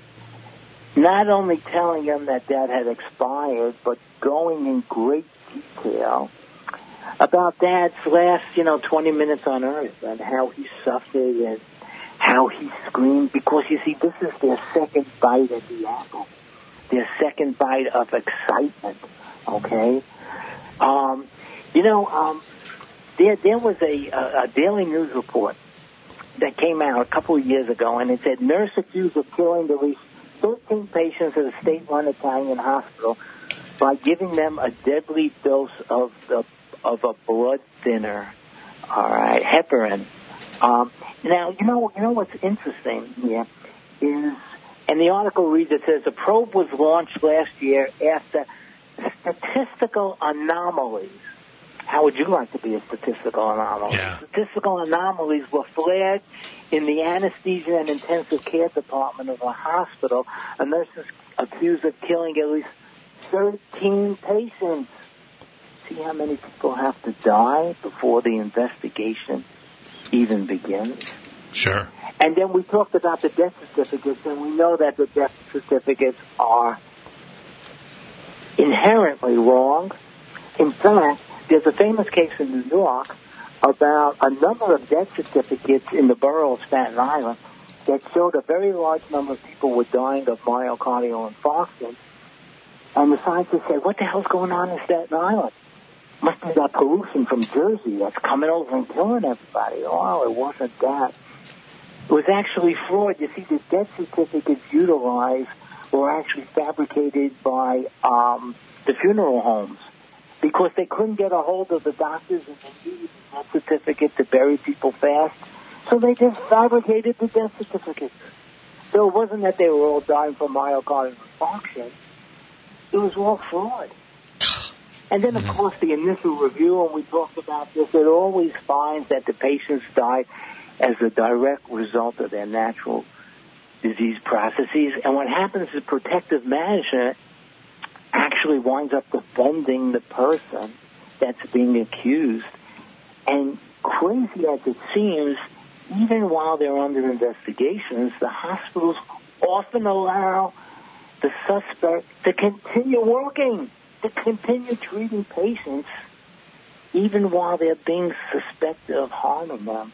not only telling them that dad had expired, but going in great detail about dad's last, you know, twenty minutes on earth and how he suffered and how he screamed. Because, you see, this is their second bite at the apple. Their second bite of excitement, okay? Um, you know, um, there there was a, a, a Daily News report that came out a couple of years ago, and it said, nurse accused of killing at least thirteen patients at a state-run Italian hospital by giving them a deadly dose of the of a blood thinner, all right, heparin. Um, now, you know, you know what's interesting here is, and the article reads, it says, a probe was launched last year after statistical anomalies. How would you like to be a statistical anomaly? Yeah. Statistical anomalies were flagged in the anesthesia and intensive care department of a hospital. A nurse is accused of killing at least thirteen patients. See how many people have to die before the investigation even begins? Sure. And then we talked about the death certificates, and we know that the death certificates are inherently wrong. In fact, there's a famous case in New York about a number of death certificates in the borough of Staten Island that showed a very large number of people were dying of myocardial infarction. And the scientists said, what the hell's going on in Staten Island? Must be that pollution from Jersey that's coming over and killing everybody. Oh, it wasn't that. It was actually fraud. You see, the death certificates utilized were actually fabricated by um, the funeral homes because they couldn't get a hold of the doctors and they needed the death certificate to bury people fast. So they just fabricated the death certificates. So it wasn't that they were all dying from myocardial infarction. It was all fraud. And then, of course, the initial review, and we talked about this, it always finds that the patients died as a direct result of their natural disease processes. And what happens is protective management actually winds up defending the person that's being accused. And crazy as it seems, even while they're under investigations, the hospitals often allow the suspect to continue working, to continue treating patients, even while they're being suspected of harming them.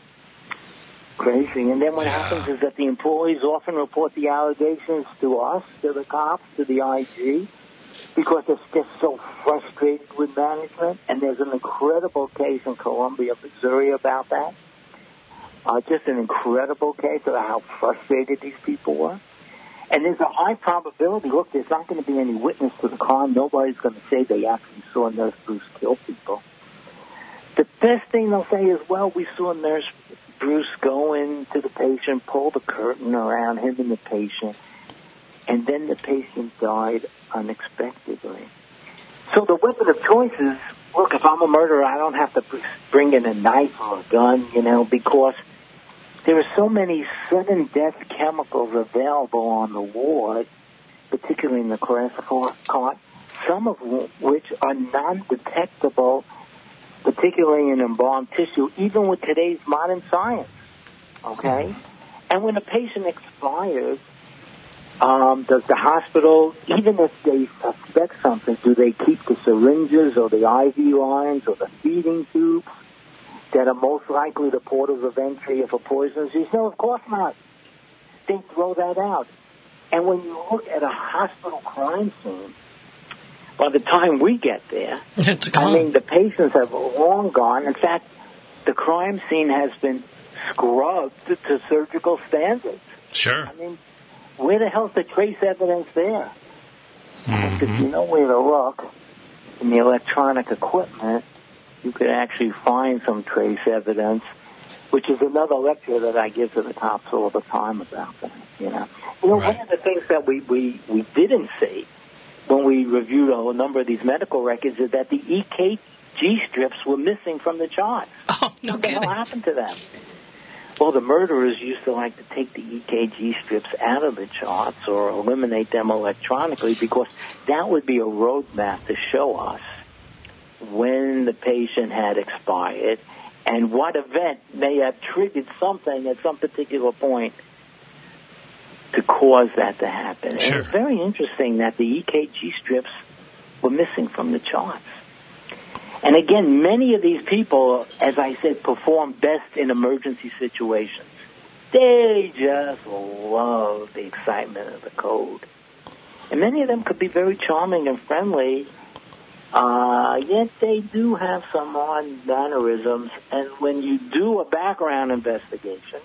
Crazy. And then what Yeah. happens is that the employees often report the allegations to us, to the cops, to the I G, because they're just so frustrated with management. And there's an incredible case in Columbia, Missouri about that. Uh, just an incredible case of how frustrated these people were. And there's a high probability, look, there's not going to be any witness to the crime. Nobody's going to say they actually saw Nurse Bruce kill people. The best thing they'll say is, well, we saw Nurse Bruce go into the patient, pull the curtain around him and the patient, and then the patient died unexpectedly. So the weapon of choice is, look, if I'm a murderer, I don't have to bring in a knife or a gun, you know, because there are so many sudden death chemicals available on the ward, particularly in the classical cart, some of which are non-detectable particularly in embalmed tissue, even with today's modern science. Okay? And when a patient expires, um, does the hospital, even if they suspect something, do they keep the syringes or the I V lines or the feeding tubes that are most likely the portals of entry if a poison is used? No, of course not. They throw that out. And when you look at a hospital crime scene, by the time we get there, It's I gone. mean, the patients have long gone. In fact, the crime scene has been scrubbed to, to surgical standards. Sure. I mean, where the hell's the trace evidence there? Mm-hmm. If you know where to look in the electronic equipment, you could actually find some trace evidence, which is another lecture that I give to the cops all the time about that. You know, you know, Right. one of the things that we, we, we didn't see when we reviewed a number of these medical records is that the E K G strips were missing from the charts. Oh, no What the hell kidding. happened to them? Well, the murderers used to like to take the E K G strips out of the charts or eliminate them electronically because that would be a roadmap to show us when the patient had expired and what event may have triggered something at some particular point to cause that to happen. Sure. And it's very interesting that the E K G strips were missing from the charts. And again, many of these people, as I said, perform best in emergency situations. They just love the excitement of the code. And many of them could be very charming and friendly, uh, yet they do have some odd mannerisms. And when you do a background investigation,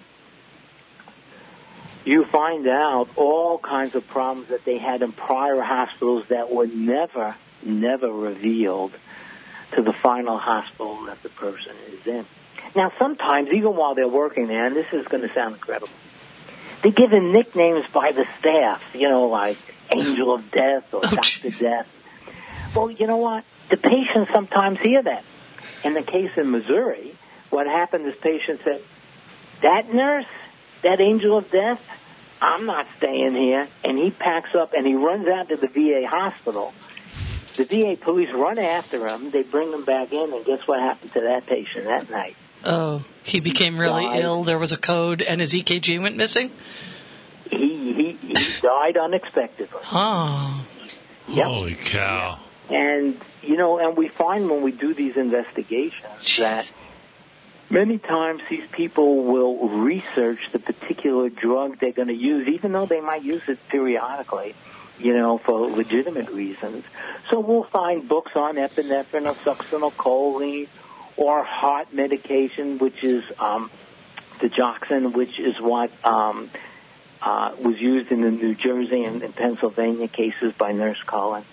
you find out all kinds of problems that they had in prior hospitals that were never, never revealed to the final hospital that the person is in. Now, sometimes, even while they're working there, and this is going to sound incredible, they give them nicknames by the staff, you know, like Angel of Death or Oh, Doctor geez. Death. Well, you know what? The patients sometimes hear that. In the case in Missouri, what happened is patients said, that nurse, that Angel of Death, I'm not staying here. And he packs up and he runs out to the V A hospital. The V A police run after him. They bring him back in, and guess what happened to that patient that night? Oh, he became really Died. ill. There was a code, and his E K G went missing? He he, he died unexpectedly. Oh. Yep. Holy cow. And, you know, and we find when we do these investigations that many times these people will research the particular drug they're going to use, even though they might use it periodically, you know, for legitimate reasons. So we'll find books on epinephrine or succinylcholine or heart medication, which is um, digoxin, which is what um, uh, was used in the New Jersey and, and Pennsylvania cases by Nurse Cullen.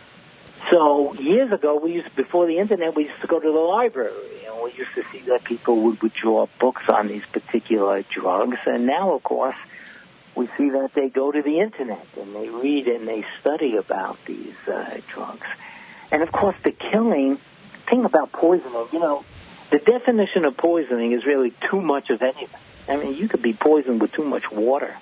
So years ago, we used before the internet, we used to go to the library, and we used to see that people would withdraw books on these particular drugs. And now, of course, we see that they go to the internet and they read and they study about these uh, drugs. And of course, the killing thing about poisoning, you know, the definition of poisoning is really too much of anything. I mean, you could be poisoned with too much water.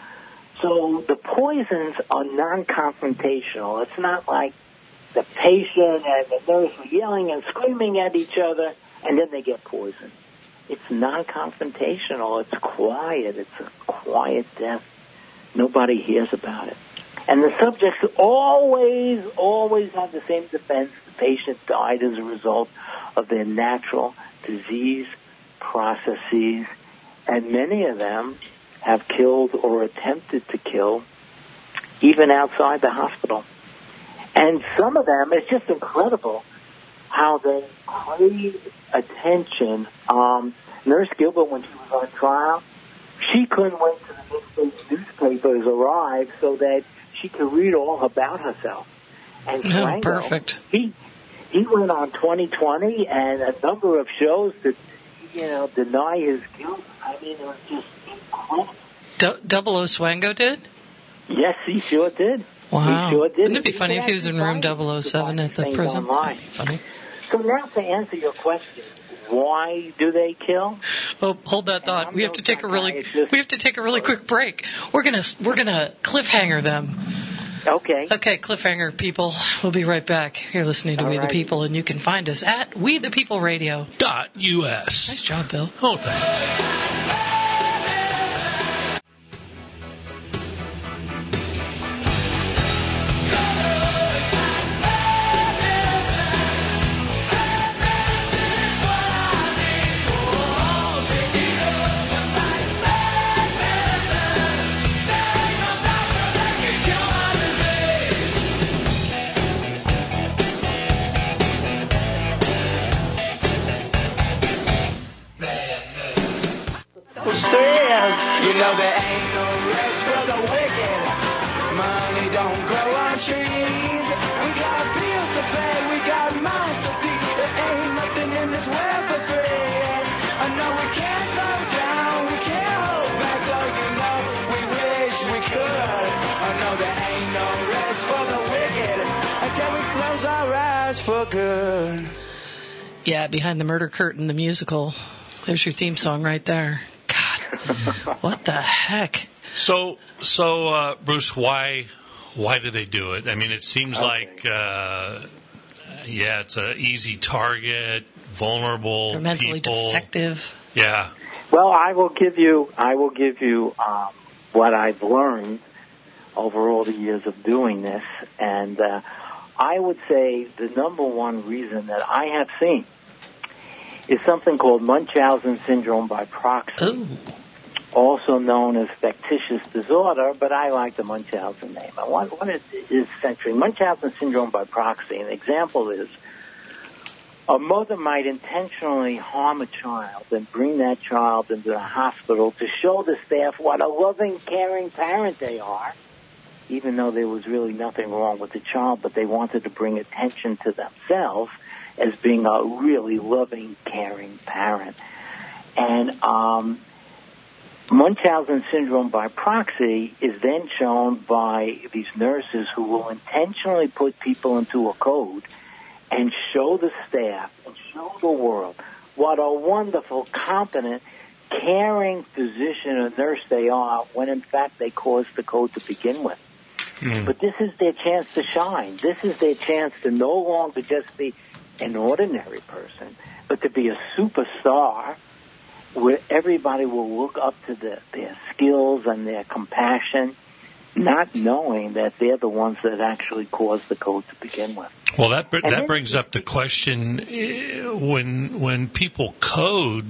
So the poisons are non-confrontational. It's not like the patient and the nurse are yelling and screaming at each other, and then they get poisoned. It's non-confrontational. It's quiet. It's a quiet death. Nobody hears about it. And the subjects always, always have the same defense. The patient died as a result of their natural disease processes, and many of them have killed or attempted to kill even outside the hospital. And some of them, it's just incredible how they crave attention. Um, Nurse Gilbert, when she was on trial, she couldn't wait till the next day's newspapers arrived so that she could read all about herself. And Oh, Franco, perfect. he he went on twenty twenty and a number of shows to, you know, deny his guilt. I mean, it was just incredible. D- Double O Swango did? Yes, he sure did. Wow. He sure did. Wouldn't it be You funny can if he was in actually room find- double oh seven find at the things prison? online. Funny. So now to answer your question, why do they kill? Oh, hold that thought. I'm We have no to take a really psychiatrist. we have to take a really quick break. We're gonna we're gonna cliffhanger them. Okay. Okay, cliffhanger, people. We'll be right back. You're listening to All We the righty. People, and you can find us at We the People Radio. Dot U S. Nice job, Bill. Oh, thanks. was thrilled. You know there ain't no rest for the wicked. Money don't grow on trees. We got bills to pay, we got mouths to feed. There ain't nothing in this world for free. I know we can't slow down, we can't hold back, though you know we wish we could. I know there ain't no rest for the wicked until we close our eyes for good. Yeah, Behind the Murder Curtain, the musical. There's your theme song right there. God, what the heck? So, so uh, Bruce, why, why do they do it? I mean, it seems Okay. like, uh, yeah, it's an easy target, vulnerable They're mentally people. defective. Yeah. Well, I will give you, I will give you um, what I've learned over all the years of doing this, and uh, I would say the number one reason that I have seen is something called Munchausen syndrome by proxy, Ooh. also known as factitious disorder, but I like the Munchausen name. I want, what it is essentially Munchausen syndrome by proxy. An example is a mother might intentionally harm a child and bring that child into the hospital to show the staff what a loving, caring parent they are, even though there was really nothing wrong with the child, but they wanted to bring attention to themselves as being a really loving, caring parent. And um, Munchausen syndrome by proxy is then shown by these nurses who will intentionally put people into a code and show the staff and show the world what a wonderful, competent, caring physician or nurse they are when in fact they caused the code to begin with. Mm. But this is their chance to shine. This is their chance to no longer just be an ordinary person, but to be a superstar where everybody will look up to the, their skills and their compassion, not knowing that they're the ones that actually caused the code to begin with. Well, that br- And that then- brings up the question: eh, when when people code,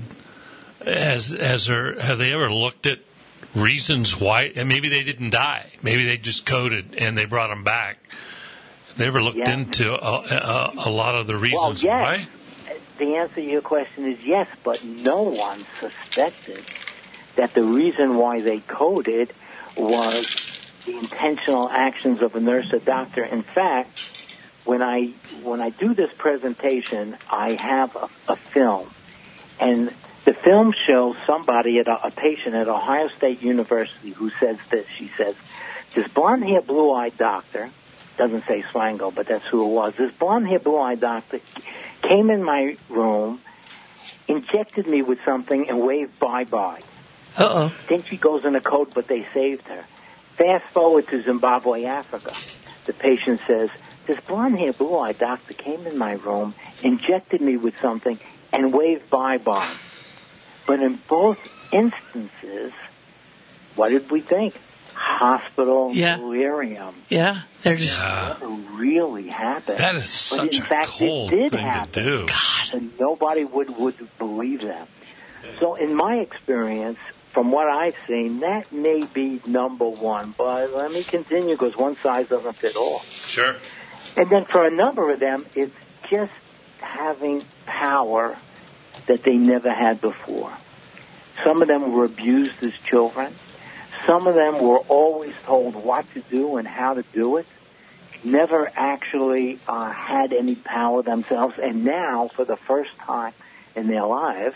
has has there have they ever looked at reasons why? And maybe they didn't die. Maybe they just coded and they brought them back. They ever looked Yeah. into a, a, a lot of the reasons yes. why? The answer to your question is yes, but no one suspected that the reason why they coded was the intentional actions of a nurse or doctor. In fact, when I when I do this presentation, I have a, a film, and the film shows somebody, at a, a patient at Ohio State University, who says this. She says, "This blonde-haired, blue-eyed doctor," doesn't say Slango, but that's who it was. This blonde-haired, blue-eyed doctor came in my room, injected me with something, and waved bye-bye. Uh-oh. Then she goes in a code, but they saved her. Fast forward to Zimbabwe, Africa. The patient says, "This blonde-haired, blue-eyed doctor came in my room, injected me with something, and waved bye-bye." But in both instances, what did we think? Hospital Yeah. delirium. Yeah, they're just... Yeah. Never really happened. That is But such in a fact, cold it did thing happen. to do. And nobody would, would believe that. So in my experience, from what I've seen, that may be number one. But let me continue, because one size doesn't fit all. Sure. And then for a number of them, it's just having power that they never had before. Some of them were abused as children. Some of them were always told what to do and how to do it, never actually uh, had any power themselves. And now, for the first time in their lives,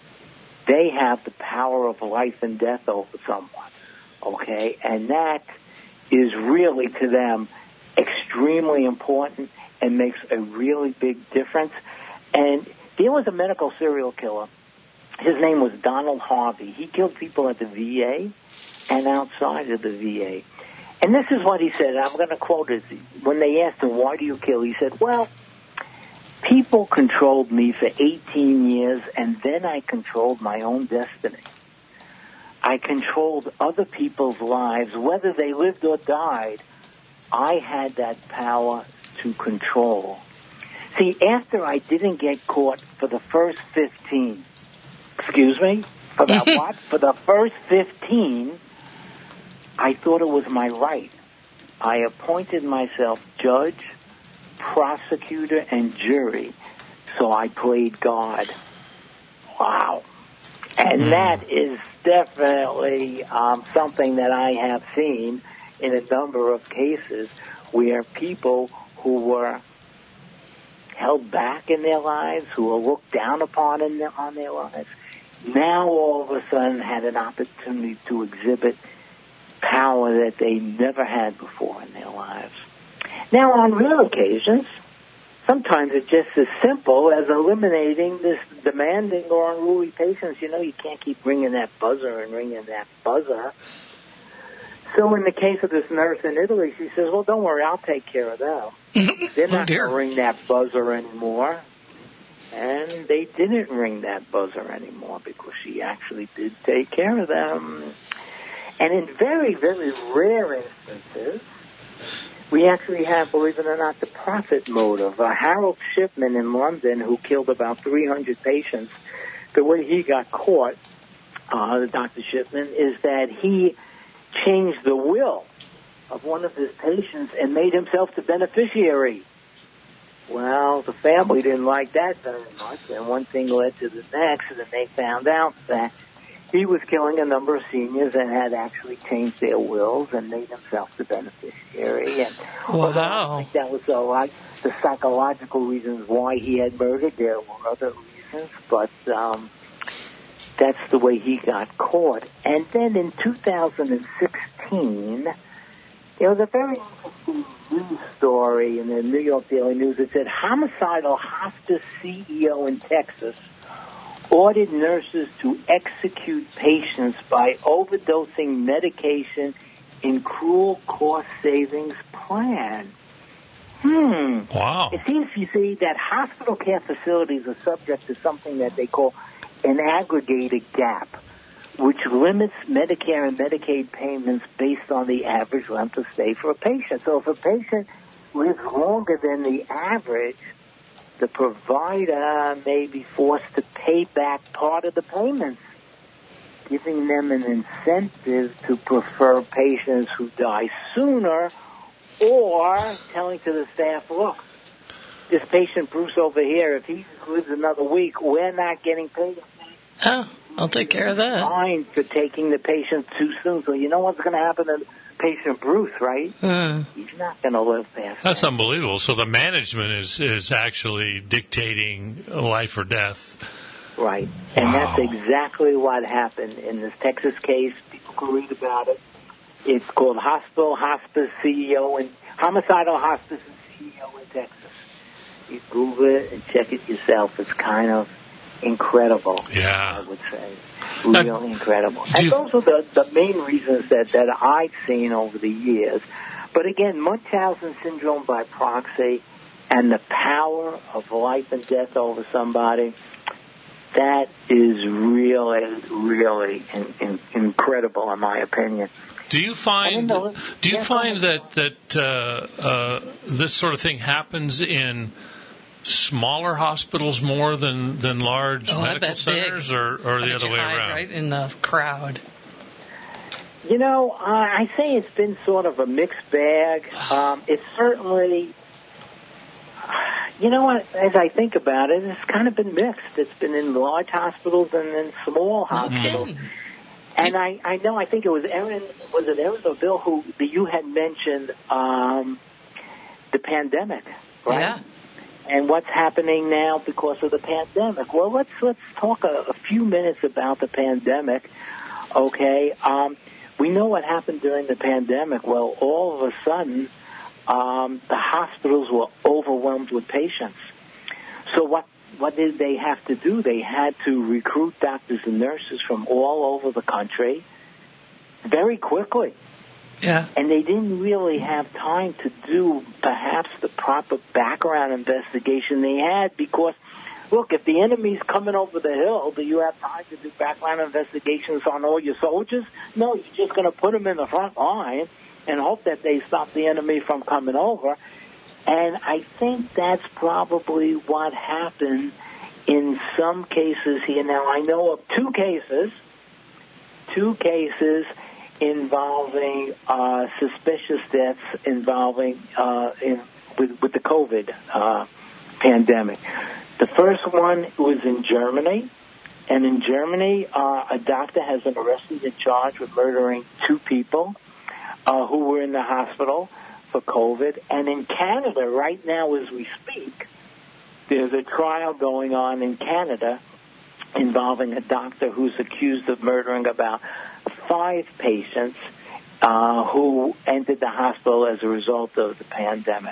they have the power of life and death over someone, okay? And that is really, to them, extremely important and makes a really big difference. And there was a medical serial killer. His name was Donald Harvey. He killed people at the V A and outside of the V A. And this is what he said. I'm going to quote it. When they asked him, why do you kill? He said, well, people controlled me for eighteen years, and then I controlled my own destiny. I controlled other people's lives, whether they lived or died. I had that power to control. See, after I didn't get caught for the first fifteen, excuse me, for that what? For the first fifteen, I thought it was my right. I appointed myself judge, prosecutor, and jury, so I played God. Wow. And mm. that is definitely um, something that I have seen in a number of cases where people who were held back in their lives, who were looked down upon in their, on their lives, now all of a sudden had an opportunity to exhibit power that they never had before in their lives. Now, on rare occasions, sometimes it's just as simple as eliminating this demanding or unruly patients. You know, you can't keep ringing that buzzer and ringing that buzzer. So in the case of this nurse in Italy, she says, well, don't worry, I'll take care of them. They're not oh, going to ring that buzzer anymore. And they didn't ring that buzzer anymore because she actually did take care of them. And in very, very rare instances, we actually have, believe it or not, the profit motive. Uh, Harold Shipman in London, who killed about three hundred patients, the way he got caught, uh, Doctor Shipman, is that he changed the will of one of his patients and made himself the beneficiary. Well, the family didn't like that very much, and one thing led to the next, and then they found out that he was killing a number of seniors and had actually changed their wills and made himself the beneficiary. And wow. I think that was uh, like the psychological reasons why he had murdered. There were other reasons, but um, that's the way he got caught. And then in two thousand sixteen, there was a very interesting news story in the New York Daily News that said homicidal hospice C E O in Texas ordered nurses to execute patients by overdosing medication in cruel cost savings plan. Hmm. Wow. It seems, you see, that hospital care facilities are subject to something that they call an aggregated gap, which limits Medicare and Medicaid payments based on the average length of stay for a patient. So if a patient lives longer than the average, the provider may be forced to pay back part of the payments, giving them an incentive to prefer patients who die sooner, or telling to the staff, look, this patient Bruce over here, if he lives another week, we're not getting paid. Oh, I'll take care of that. Fine for taking the patient too soon. So you know what's going to happen to patient Bruce, right? Mm. He's not going to live past That's that. unbelievable. So the management is, is actually dictating life or death. Right. And Wow. that's exactly what happened in this Texas case. People can read about it. It's called Hospital Hospice C E O and Homicidal Hospice C E O in Texas. You Google it and check it yourself. It's kind of incredible, Yeah. I would say. Now, Really incredible. do And you- those are the, the main reasons that, that I've seen over the years. But again, Munchausen syndrome by proxy and the power of life and death over somebody, that is really, really in, in, incredible in my opinion. Do you find know. do you Yeah, find go that that uh, uh, this sort of thing happens in smaller hospitals more than, than large Oh, I medical bet centers, big. or, or How the did other you way hide around? right in the crowd? You know, uh, I say it's been sort of a mixed bag. Um, it's certainly, you know what, as I think about it, it's kind of been mixed. It's been in large hospitals and in small hospitals. Okay. And I, I know, I think it was Aaron, was it Aaron or Bill who you had mentioned um, the pandemic, right? Yeah. And what's happening now because of the pandemic. Well, let's let's talk a, a few minutes about the pandemic, okay? Um, we know what happened during the pandemic. Well, all of a sudden, um, the hospitals were overwhelmed with patients. So what what did they have to do? They had to recruit doctors and nurses from all over the country very quickly. Yeah. And they didn't really have time to do perhaps the proper background investigation they had because, look, if the enemy's coming over the hill, do you have time to do background investigations on all your soldiers? No, you're just going to put them in the front line and hope that they stop the enemy from coming over. And I think that's probably what happened in some cases here. Now, I know of two cases, two cases involving uh, suspicious deaths involving uh, in, with, with the COVID uh, pandemic. The first one was in Germany, and in Germany, uh, a doctor has been arrested and charged with murdering two people uh, who were in the hospital for COVID. And in Canada, right now as we speak, there's a trial going on in Canada involving a doctor who's accused of murdering about five patients uh, who entered the hospital as a result of the pandemic.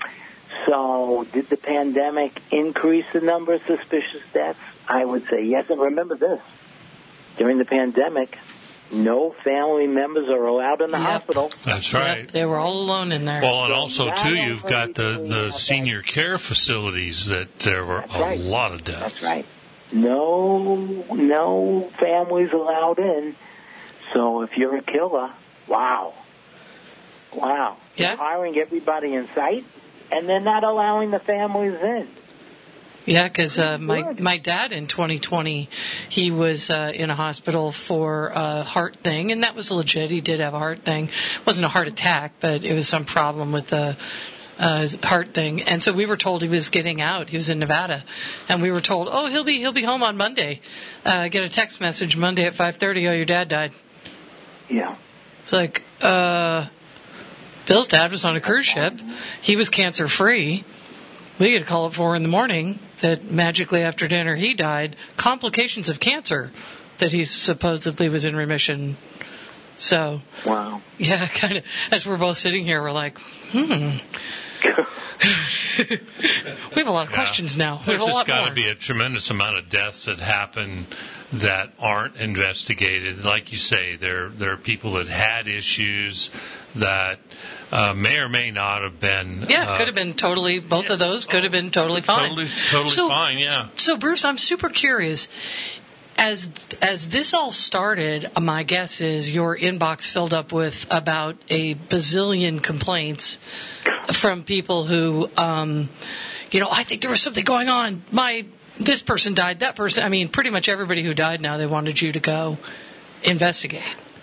So did the pandemic increase the number of suspicious deaths? I would say yes. And remember this, during the pandemic, no family members are allowed in the Yep. hospital. That's right. Yep, they were all alone in there. Well, and So also, not too, you've only got the, do we the have senior care facilities that there were That's a right. lot of deaths. That's right. No, no families allowed in. So if you're a killer, wow. Wow. Yeah. You're hiring everybody in sight, and they're not allowing the families in. Yeah, because uh, my Good. my dad in twenty twenty, he was uh, in a hospital for a heart thing, and that was legit. He did have a heart thing. It wasn't a heart attack, but it was some problem with the uh, his heart thing. And so we were told he was getting out. He was in Nevada, and we were told, "Oh, he'll be he'll be home on Monday." Uh, get a text message Monday at five thirty. Oh, your dad died. Yeah. It's like, uh, Bill's dad was on a cruise ship. He was cancer free. We get a call at four in the morning that magically after dinner he died. Complications of cancer that he supposedly was in remission. So, Wow. yeah, kind of, as we're both sitting here, we're like, hmm. We have a lot of Yeah. questions now. We There's have a just lot got more. to be a tremendous amount of deaths that happen that aren't investigated. Like you say, there there are people that had issues that uh, may or may not have been. Yeah, uh, could have been totally, both of those could have been totally fine. Totally, totally So- fine. Yeah. So, Bruce, I'm super curious. As as this all started, my guess is your inbox filled up with about a bazillion complaints from people who, um, you know, I think there was something going on. My this person died, that person. I mean, pretty much everybody who died now, they wanted you to go investigate.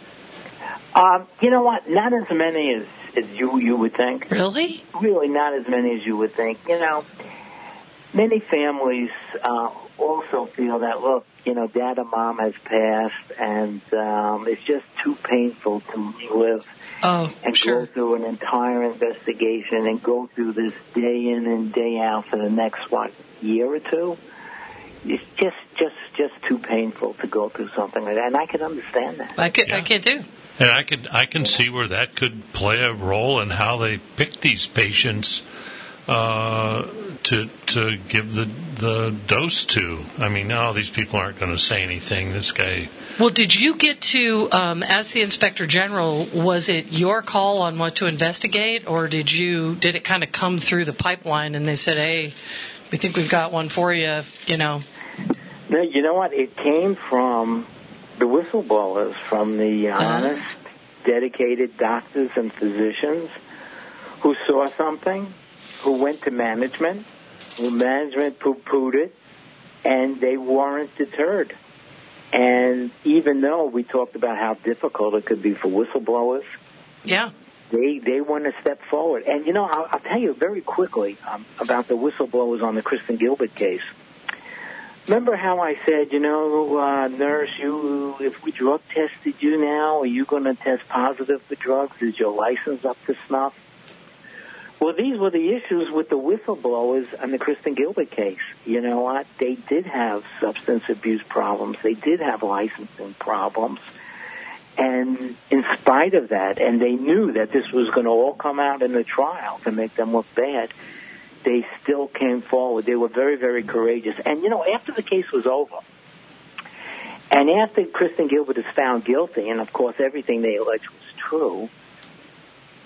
Um, you know what? Not as many as, as you you would think. Really? Really not as many as you would think. You know, many families uh, also feel that, look, you know, dad or mom has passed, and um, it's just too painful to live Oh, and sure. go through an entire investigation and go through this day in and day out for the next, what, year or two? It's just, just, just too painful to go through something like that, and I can understand that. I can, I Yeah. can too. And I could I can see where that could play a role in how they pick these patients uh, to to give the the dose to. I mean, no, these people aren't going to say anything. This guy. Well, did you get to, um, as the Inspector General, was it your call on what to investigate, or did you did it kind of come through the pipeline and they said, "Hey, we think we've got one for you," you know? No, you know what? It came from the whistleblowers, from the honest, dedicated doctors and physicians who saw something, who went to management, who management poo-pooed it, and they weren't deterred. And even though we talked about how difficult it could be for whistleblowers, Yeah. they they want to step forward. And, you know, I'll, I'll tell you very quickly um, about the whistleblowers on the Kristen Gilbert case. Remember how I said, you know, uh, nurse, you, if we drug tested you now, are you going to test positive for drugs? Is your license up to snuff? Well, these were the issues with the whistleblowers on the Kristen Gilbert case. You know what? They did have substance abuse problems. They did have licensing problems. And in spite of that, and they knew that this was going to all come out in the trial to make them look bad, they still came forward. They were very, very courageous. And, you know, after the case was over, and after Kristen Gilbert is found guilty, and, of course, everything they alleged was true,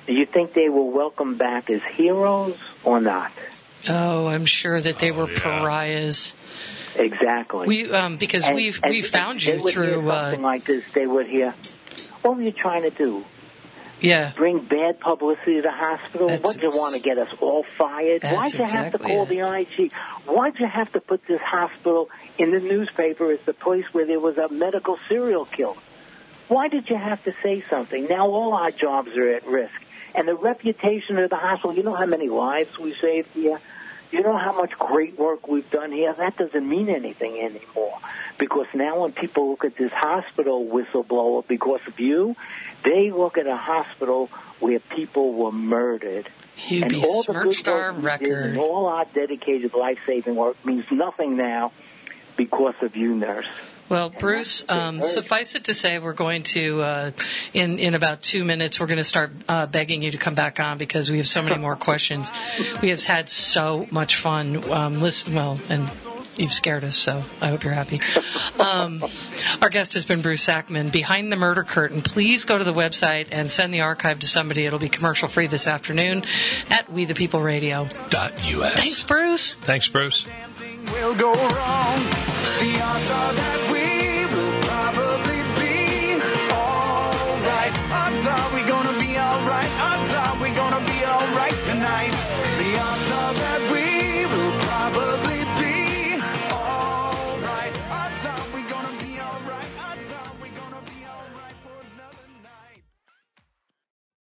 Do you think they were welcomed back as heroes or not? Oh, I'm sure that they Oh, were yeah. pariahs. Exactly. We um because And- we've and we they- found they you would hear through uh, something like this. They would hear, "What were you trying to do? yeah. Bring bad publicity to the hospital? That's What'd you ex- want to get us all fired? That's Why'd you have to exactly call it. the I G? Why'd you have to put this hospital in the newspaper as the place where there was a medical serial killer? Why did you have to say something? Now all our jobs are at risk. And the reputation of the hospital, you know how many lives we saved here? You know how much great work we've done here? That doesn't mean anything anymore. Because now when people look at this hospital whistleblower because of you, they look at a hospital where people were murdered. You And all the good besmirched our work we did record. and all our dedicated life-saving work means nothing now because of you, nurse. Well, Bruce, um, suffice it to say, we're going to, uh, in, in about two minutes, we're going to start uh, begging you to come back on because we have so many more questions. We have had so much fun. Um, listen, well, and you've scared us, so I hope you're happy. Um, our guest has been Bruce Sackman. Behind the Murder Curtain, please go to the website and send the archive to somebody. It'll be commercial-free this afternoon at We the People Radio. Dot U S. Thanks, Bruce. Thanks, Bruce. Will go wrong.